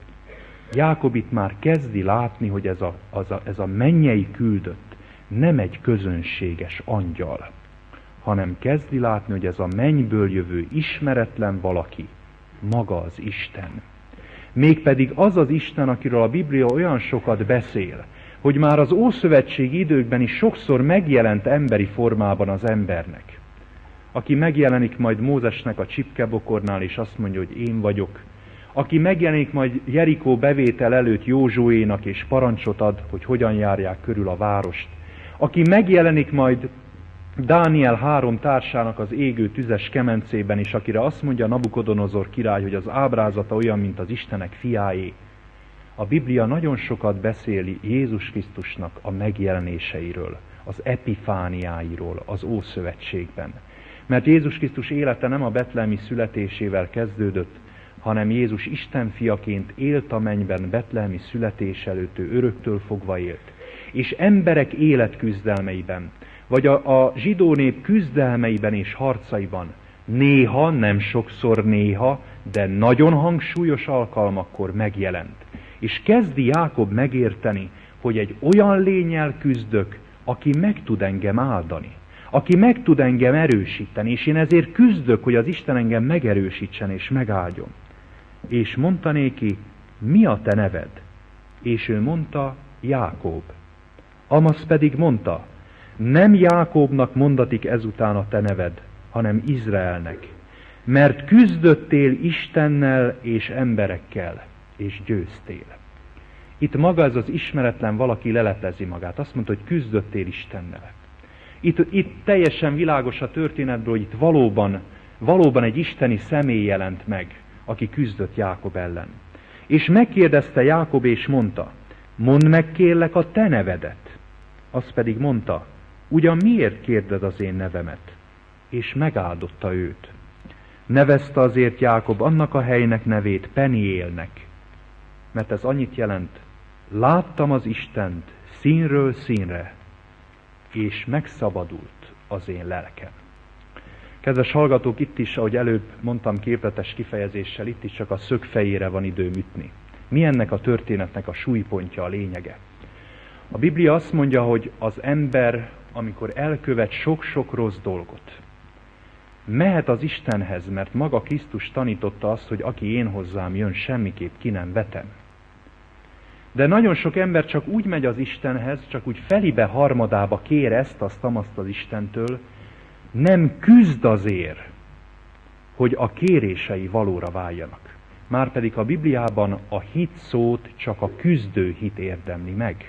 Jákob itt már kezdi látni, hogy ez a mennyei küldött nem egy közönséges angyal, hanem kezdi látni, hogy ez a mennyből jövő ismeretlen valaki, maga az Isten. Mégpedig az az Isten, akiről a Biblia olyan sokat beszél, hogy már az ószövetségi időkben is sokszor megjelent emberi formában az embernek. Aki megjelenik majd Mózesnek a csipkebokornál, és azt mondja, hogy én vagyok. Aki megjelenik majd Jerikó bevétel előtt Józsuénak, és parancsot ad, hogy hogyan járják körül a várost. Aki megjelenik majd Dániel 3 társának az égő tüzes kemencében, és akire azt mondja Nabukodonozor király, hogy az ábrázata olyan, mint az Istenek fiáé. A Biblia nagyon sokat beszéli Jézus Krisztusnak a megjelenéseiről, az epifániáiról az Ószövetségben. Mert Jézus Krisztus élete nem a betlehemi születésével kezdődött, hanem Jézus Isten fiaként élt a mennyben betlehemi születés előtt, ő öröktől fogva élt. És emberek életküzdelmeiben, vagy a zsidó nép küzdelmeiben és harcaiban néha, nem sokszor néha, de nagyon hangsúlyos alkalmakkor megjelent. És kezdi Jákob megérteni, hogy egy olyan lénnyel küzdök, aki meg tud engem áldani, aki meg tud engem erősíteni, és én ezért küzdök, hogy az Isten engem megerősítsen és megáldjon. És mondta néki, mi a te neved? És ő mondta, Jákob. Amasz pedig mondta, nem Jákobnak mondatik ezután a te neved, hanem Izraelnek, mert küzdöttél Istennel és emberekkel, és győztél. Itt maga ez az ismeretlen valaki leleplezi magát, azt mondta, hogy küzdöttél Istennel. Itt teljesen világos a történetből, hogy itt valóban egy isteni személy jelent meg, aki küzdött Jákob ellen. És megkérdezte Jákob, és mondta, mondd meg kérlek a te nevedet. Az pedig mondta, ugyan miért kérded az én nevemet? És megáldotta őt. Nevezte azért Jákob annak a helynek nevét Peniélnek, mert ez annyit jelent, láttam az Istent színről színre, és megszabadult az én lelkem. Kedves hallgatók, itt is, ahogy előbb mondtam képletes kifejezéssel, itt is csak a szög fejére van időm ütni. Mi ennek a történetnek a súlypontja, a lényege? A Biblia azt mondja, hogy az ember, amikor elkövet sok-sok rossz dolgot, mehet az Istenhez, mert maga Krisztus tanította azt, hogy aki én hozzám jön, semmiképp ki nem vetem. De nagyon sok ember csak úgy megy az Istenhez, csak úgy felibe harmadába kér ezt, azt az Istentől, nem küzd azért, hogy a kérései valóra váljanak. Márpedig a Bibliában a hit szót csak a küzdő hit érdemli meg.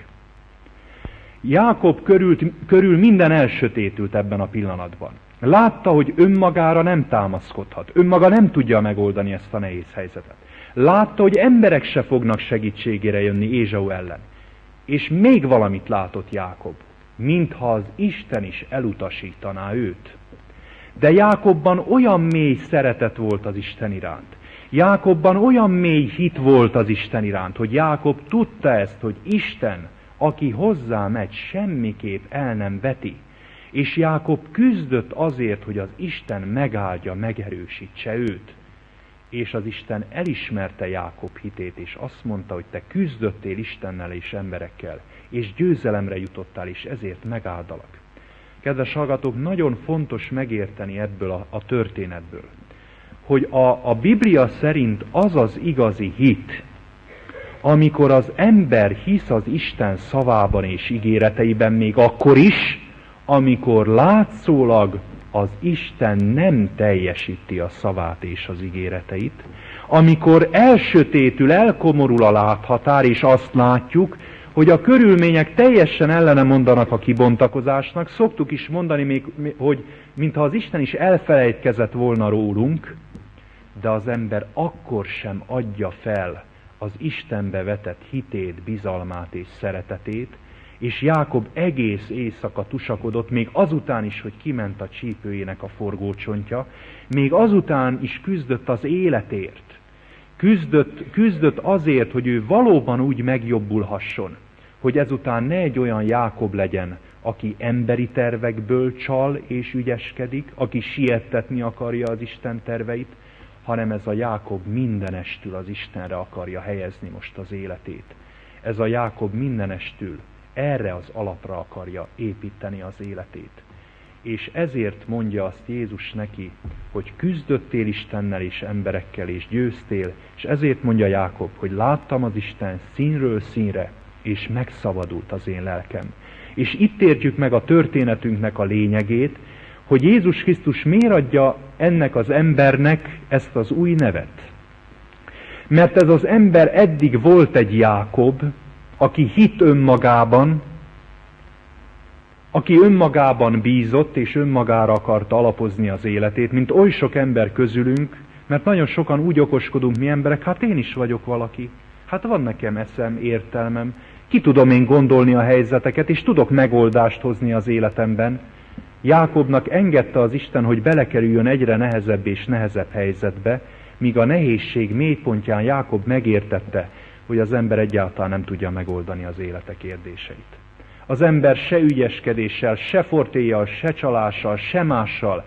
Jákob körül minden elsötétült ebben a pillanatban. Látta, hogy önmagára nem támaszkodhat. Önmaga nem tudja megoldani ezt a nehéz helyzetet. Látta, hogy emberek se fognak segítségére jönni Ézsau ellen. És még valamit látott Jákob, mintha az Isten is elutasítaná őt. De Jákobban olyan mély szeretet volt az Isten iránt. Jákobban olyan mély hit volt az Isten iránt, hogy Jákob tudta ezt, hogy Isten, aki hozzá megy, semmiképp el nem veti. És Jákob küzdött azért, hogy az Isten megáldja, megerősítse őt. És az Isten elismerte Jákob hitét, és azt mondta, hogy te küzdöttél Istennel és emberekkel, és győzelemre jutottál, és ezért megáldalak. Kedves hallgatók, nagyon fontos megérteni ebből a történetből, hogy a Biblia szerint az az igazi hit, amikor az ember hisz az Isten szavában és ígéreteiben még akkor is, amikor látszólag az Isten nem teljesíti a szavát és az ígéreteit, amikor elsötétül, elkomorul a láthatár, és azt látjuk, hogy a körülmények teljesen ellene mondanak a kibontakozásnak. Szoktuk is mondani még, hogy mintha az Isten is elfelejtkezett volna rólunk, de az ember akkor sem adja fel az Istenbe vetett hitét, bizalmát és szeretetét, és Jákob egész éjszaka tusakodott, még azután is, hogy kiment a csípőjének a forgócsontja, még azután is küzdött az életért. Küzdött azért, hogy ő valóban úgy megjobbulhasson, hogy ezután ne egy olyan Jákob legyen, aki emberi tervekből csal és ügyeskedik, aki siettetni akarja az Isten terveit, hanem ez a Jákob mindenestül az Istenre akarja helyezni most az életét. Ez a Jákob mindenestül erre az alapra akarja építeni az életét. És ezért mondja azt Jézus neki, hogy küzdöttél Istennel és emberekkel, és győztél, és ezért mondja Jákob, hogy láttam az Isten színről színre, és megszabadult az én lelkem. És itt értjük meg a történetünknek a lényegét, hogy Jézus Krisztus miért adja ennek az embernek ezt az új nevet. Mert ez az ember eddig volt egy Jákob, aki hitt önmagában, aki önmagában bízott, és önmagára akarta alapozni az életét, mint oly sok ember közülünk, mert nagyon sokan úgy okoskodunk mi emberek, hát én is vagyok valaki, hát van nekem eszem, értelmem, ki tudom én gondolni a helyzeteket, és tudok megoldást hozni az életemben. Jákobnak engedte az Isten, hogy belekerüljön egyre nehezebb és nehezebb helyzetbe, míg a nehézség mélypontján Jákob megértette, hogy az ember egyáltalán nem tudja megoldani az élete kérdéseit. Az ember se ügyeskedéssel, se fortéjjal, se csalással, se mással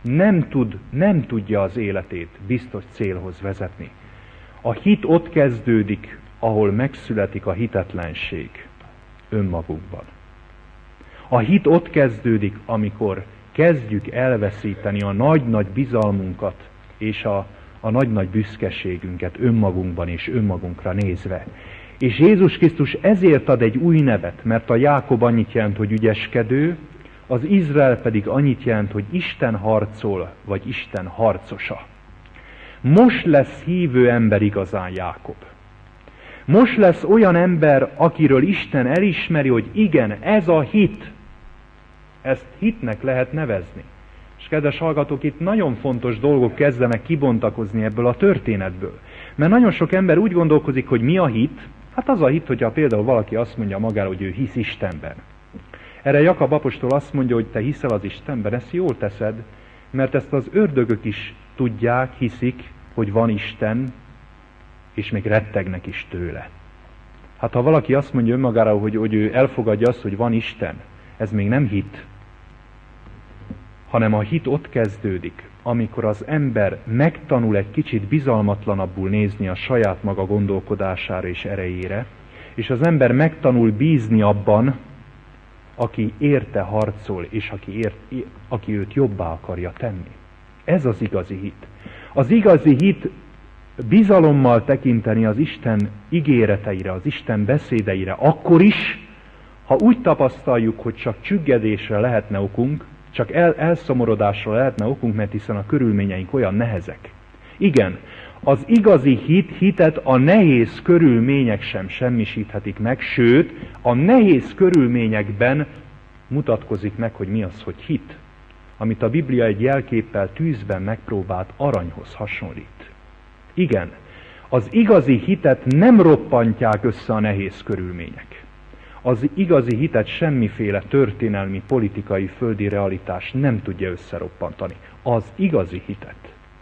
nem tudja az életét biztos célhoz vezetni. A hit ott kezdődik, ahol megszületik a hitetlenség önmagunkban. A hit ott kezdődik, amikor kezdjük elveszíteni a nagy-nagy bizalmunkat és a nagy-nagy büszkeségünket önmagunkban és önmagunkra nézve. És Jézus Krisztus ezért ad egy új nevet, mert a Jákob annyit jelent, hogy ügyeskedő, az Izrael pedig annyit jelent, hogy Isten harcol, vagy Isten harcosa. Most lesz hívő ember igazán Jákob. Most lesz olyan ember, akiről Isten elismeri, hogy igen, ez a hit. Ezt hitnek lehet nevezni. És kedves hallgatók, itt nagyon fontos dolgok kezdenek kibontakozni ebből a történetből. Mert nagyon sok ember úgy gondolkozik, hogy mi a hit? Hát az a hit, hogyha például valaki azt mondja magára, hogy ő hisz Istenben. Erre Jakab apostol azt mondja, hogy te hiszel az Istenben, ezt jól teszed, mert ezt az ördögök is tudják, hiszik, hogy van Isten, és még rettegnek is tőle. Hát ha valaki azt mondja önmagára, hogy ő elfogadja azt, hogy van Isten, ez még nem hit, hanem a hit ott kezdődik, amikor az ember megtanul egy kicsit bizalmatlanabbul nézni a saját maga gondolkodására és erejére, és az ember megtanul bízni abban, aki érte harcol, és aki őt jobbá akarja tenni. Ez az igazi hit. Az igazi hit bizalommal tekinteni az Isten ígéreteire, az Isten beszédeire, akkor is, ha úgy tapasztaljuk, hogy csak csüggedésre lehetne okunk, csak elszomorodásra lehetne okunk, mert hiszen a körülményeink olyan nehezek. Igen, Az igazi hitet a nehéz körülmények sem semmisíthetik meg, sőt, a nehéz körülményekben mutatkozik meg, hogy mi az, hogy hit, amit a Biblia egy jelképpel tűzben megpróbált aranyhoz hasonlít. Igen, az igazi hitet nem roppantják össze a nehéz körülmények. Az igazi hitet semmiféle történelmi, politikai, földi realitás nem tudja összeroppantani. Az igazi hitet.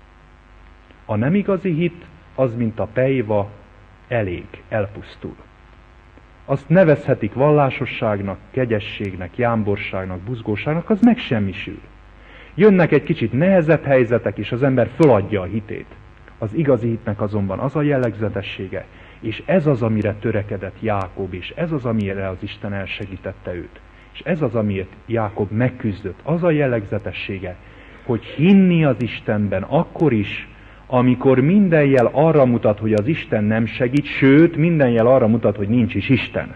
A nem igazi hit, az mint a pejva, elég, elpusztul. Azt nevezhetik vallásosságnak, kegyességnek, jámborságnak, buzgóságnak, az megsemmisül. Jönnek egy kicsit nehezebb helyzetek, és az ember föladja a hitét. Az igazi hitnek azonban az a jellegzetessége, és ez az, amire törekedett Jákob, és ez az, amire az Isten elsegítette őt. És ez az, amiért Jákob megküzdött. Az a jellegzetessége, hogy hinni az Istenben akkor is, amikor minden jel arra mutat, hogy az Isten nem segít, sőt, minden jel arra mutat, hogy nincs is Isten.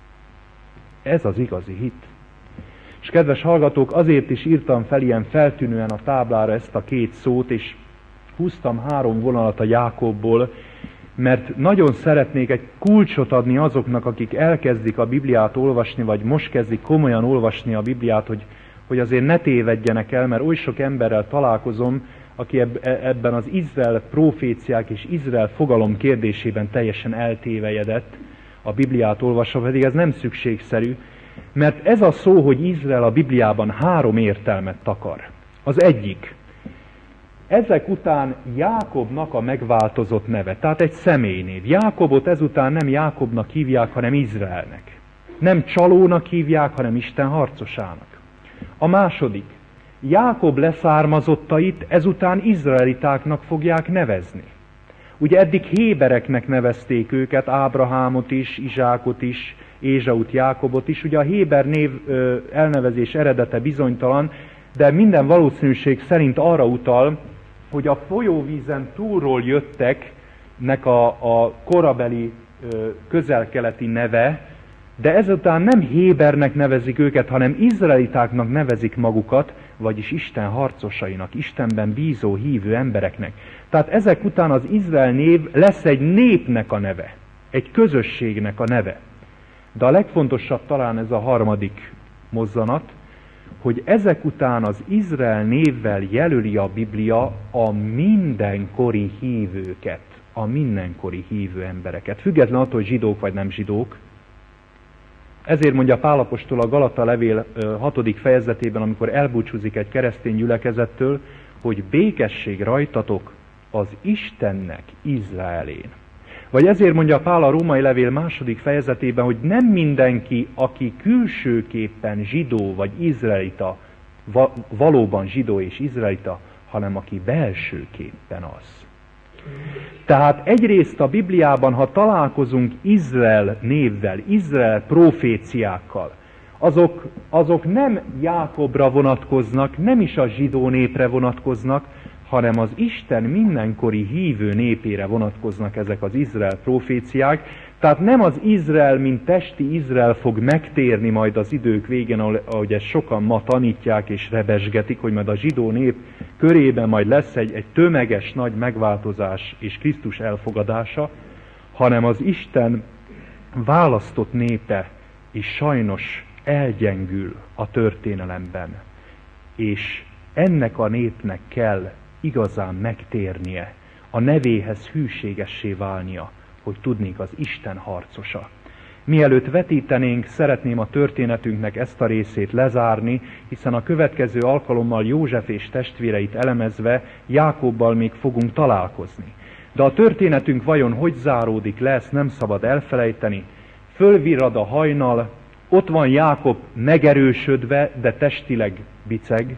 Ez az igazi hit. És kedves hallgatók, azért is írtam fel ilyen feltűnően a táblára ezt a két szót, és húztam 3 vonalat a Jákobból, mert nagyon szeretnék egy kulcsot adni azoknak, akik elkezdik a Bibliát olvasni, vagy most kezdik komolyan olvasni a Bibliát, hogy azért ne tévedjenek el, mert oly sok emberrel találkozom, aki ebben az Izrael proféciák és Izrael fogalom kérdésében teljesen eltévejedett a Bibliát olvasva, pedig ez nem szükségszerű, mert ez a szó, hogy Izrael a Bibliában 3 értelmet takar. Az egyik, ezek után Jákobnak a megváltozott neve, tehát egy személynév. Jákobot ezután nem Jákobnak hívják, hanem Izraelnek. Nem csalónak hívják, hanem Isten harcosának. A második, Jákob leszármazottait ezután izraelitáknak fogják nevezni. Ugye eddig hébereknek nevezték őket, Ábrahámot is, Izsákot is, Ézsaut, Jákobot is. Ugye a héber név elnevezés eredete bizonytalan, de minden valószínűség szerint arra utal, hogy a folyóvízen túlról jötteknek a korabeli közel-keleti neve, de ezután nem hébernek nevezik őket, hanem izraelitáknak nevezik magukat, vagyis Isten harcosainak, Istenben bízó, hívő embereknek. Tehát ezek után az Izrael név lesz egy népnek a neve, egy közösségnek a neve. De a legfontosabb talán ez a harmadik mozzanat, hogy ezek után az Izrael névvel jelöli a Biblia a mindenkori hívőket, a mindenkori hívő embereket. Független attól, hogy zsidók vagy nem zsidók. Ezért mondja Pál apostol a Galata levél 6. fejezetében, amikor elbúcsúzik egy keresztény gyülekezettől, hogy békesség rajtatok az Istennek Izraelén. Vagy ezért mondja Pál a római levél 2. fejezetében, hogy nem mindenki, aki külsőképpen zsidó vagy izraelita, valóban zsidó és izraelita, hanem aki belsőképpen az. Tehát egyrészt a Bibliában, ha találkozunk Izrael névvel, Izrael proféciákkal, azok nem Jákobra vonatkoznak, nem is a zsidó népre vonatkoznak, hanem az Isten mindenkori hívő népére vonatkoznak ezek az Izrael proféciák. Tehát nem az Izrael, mint testi Izrael fog megtérni majd az idők végén, ahogy ezt sokan ma tanítják és rebesgetik, hogy majd a zsidó nép körében majd lesz egy tömeges nagy megváltozás és Krisztus elfogadása, hanem az Isten választott népe is sajnos elgyengül a történelemben, és ennek a népnek kell igazán megtérnie, a nevéhez hűségessé válnia, hogy tudnék az Isten harcosa. Mielőtt vetítenénk, szeretném a történetünknek ezt a részét lezárni, hiszen a következő alkalommal József és testvéreit elemezve Jákobbal még fogunk találkozni. De a történetünk vajon hogy záródik le, ezt nem szabad elfelejteni. Fölvirrad a hajnal, ott van Jákob megerősödve, de testileg biceg,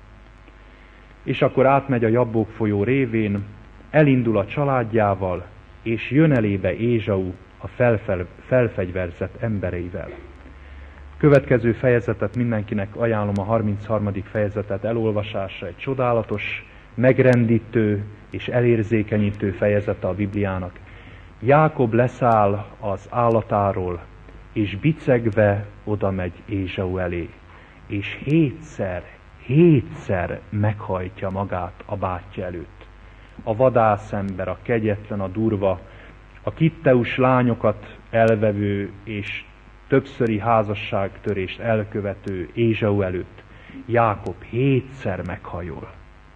és akkor átmegy a Jabbok folyó révén, elindul a családjával, és jön elébe Ézsau a felfegyverzett embereivel. Következő fejezetet mindenkinek ajánlom, a 33. fejezetet elolvasásra, egy csodálatos, megrendítő és elérzékenyítő fejezete a Bibliának. Jákob leszáll az állatáról, és bicegve oda megy Ézsau elé, és hétszer meghajtja magát a bátyja előtt. a vadászember, a kegyetlen, a durva, a kitteus lányokat elvevő és többszöri házasságtörést elkövető Ézsau előtt Jákob 7-szer meghajol.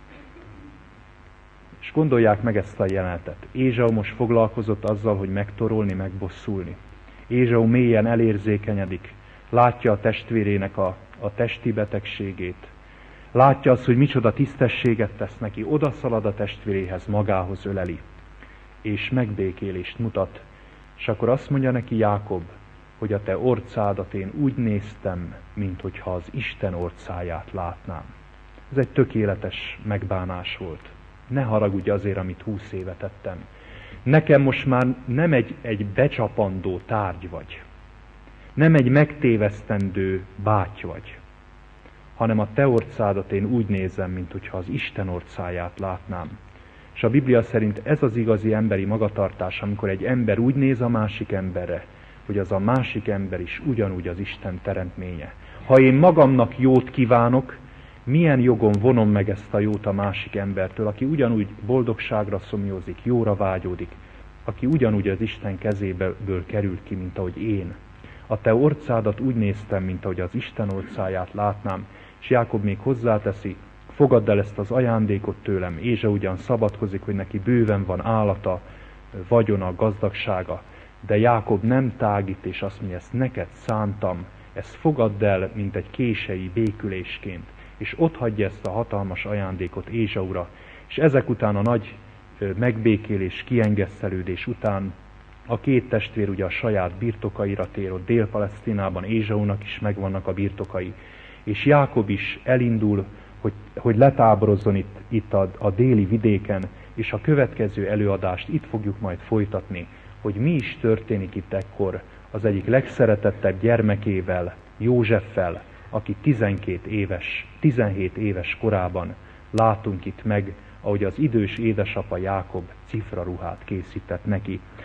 És gondolják meg ezt a jelenetet. Ézsau most foglalkozott azzal, hogy megtorolni, megbosszulni. Ézsau mélyen elérzékenyedik, látja a testvérének a testi betegségét, látja azt, hogy micsoda tisztességet tesz neki, odaszalad a testvéréhez, magához öleli, és megbékélést mutat. És akkor azt mondja neki Jákob, hogy a te orcádat én úgy néztem, minthogyha az Isten orcáját látnám. Ez egy tökéletes megbánás volt. Ne haragudj azért, amit 20 éve tettem. Nekem most már nem egy becsapandó tárgy vagy, nem egy megtévesztendő báty vagy, hanem a te orcádat én úgy nézem, minthogyha az Isten orcáját látnám. És a Biblia szerint ez az igazi emberi magatartás, amikor egy ember úgy néz a másik emberre, hogy az a másik ember is ugyanúgy az Isten teremtménye. Ha én magamnak jót kívánok, milyen jogon vonom meg ezt a jót a másik embertől, aki ugyanúgy boldogságra szomjózik, jóra vágyódik, aki ugyanúgy az Isten kezéből került ki, mint ahogy én. A te orcádat úgy néztem, mint ahogy az Isten orcáját látnám, és Jákob még hozzáteszi, fogadd el ezt az ajándékot tőlem. Ézsau ugyan szabadkozik, hogy neki bőven van állata, vagyona, gazdagsága, de Jákob nem tágít, és azt mondja, ezt neked szántam, ezt fogadd el, mint egy kései békülésként, és otthagyja ezt a hatalmas ajándékot Ézsaura, és ezek után a nagy megbékélés, kiengesztelődés után a két testvér ugye a saját birtokaira tér, ott Dél-Palesztinában Ézsaunak is megvannak a birtokai, és Jákob is elindul, hogy letáborozzon itt a déli vidéken, és a következő előadást itt fogjuk majd folytatni, hogy mi is történik itt ekkor az egyik legszeretettebb gyermekével, Józseffel, aki 17 éves korában látunk itt meg, ahogy az idős édesapa Jákob cifraruhát készített neki.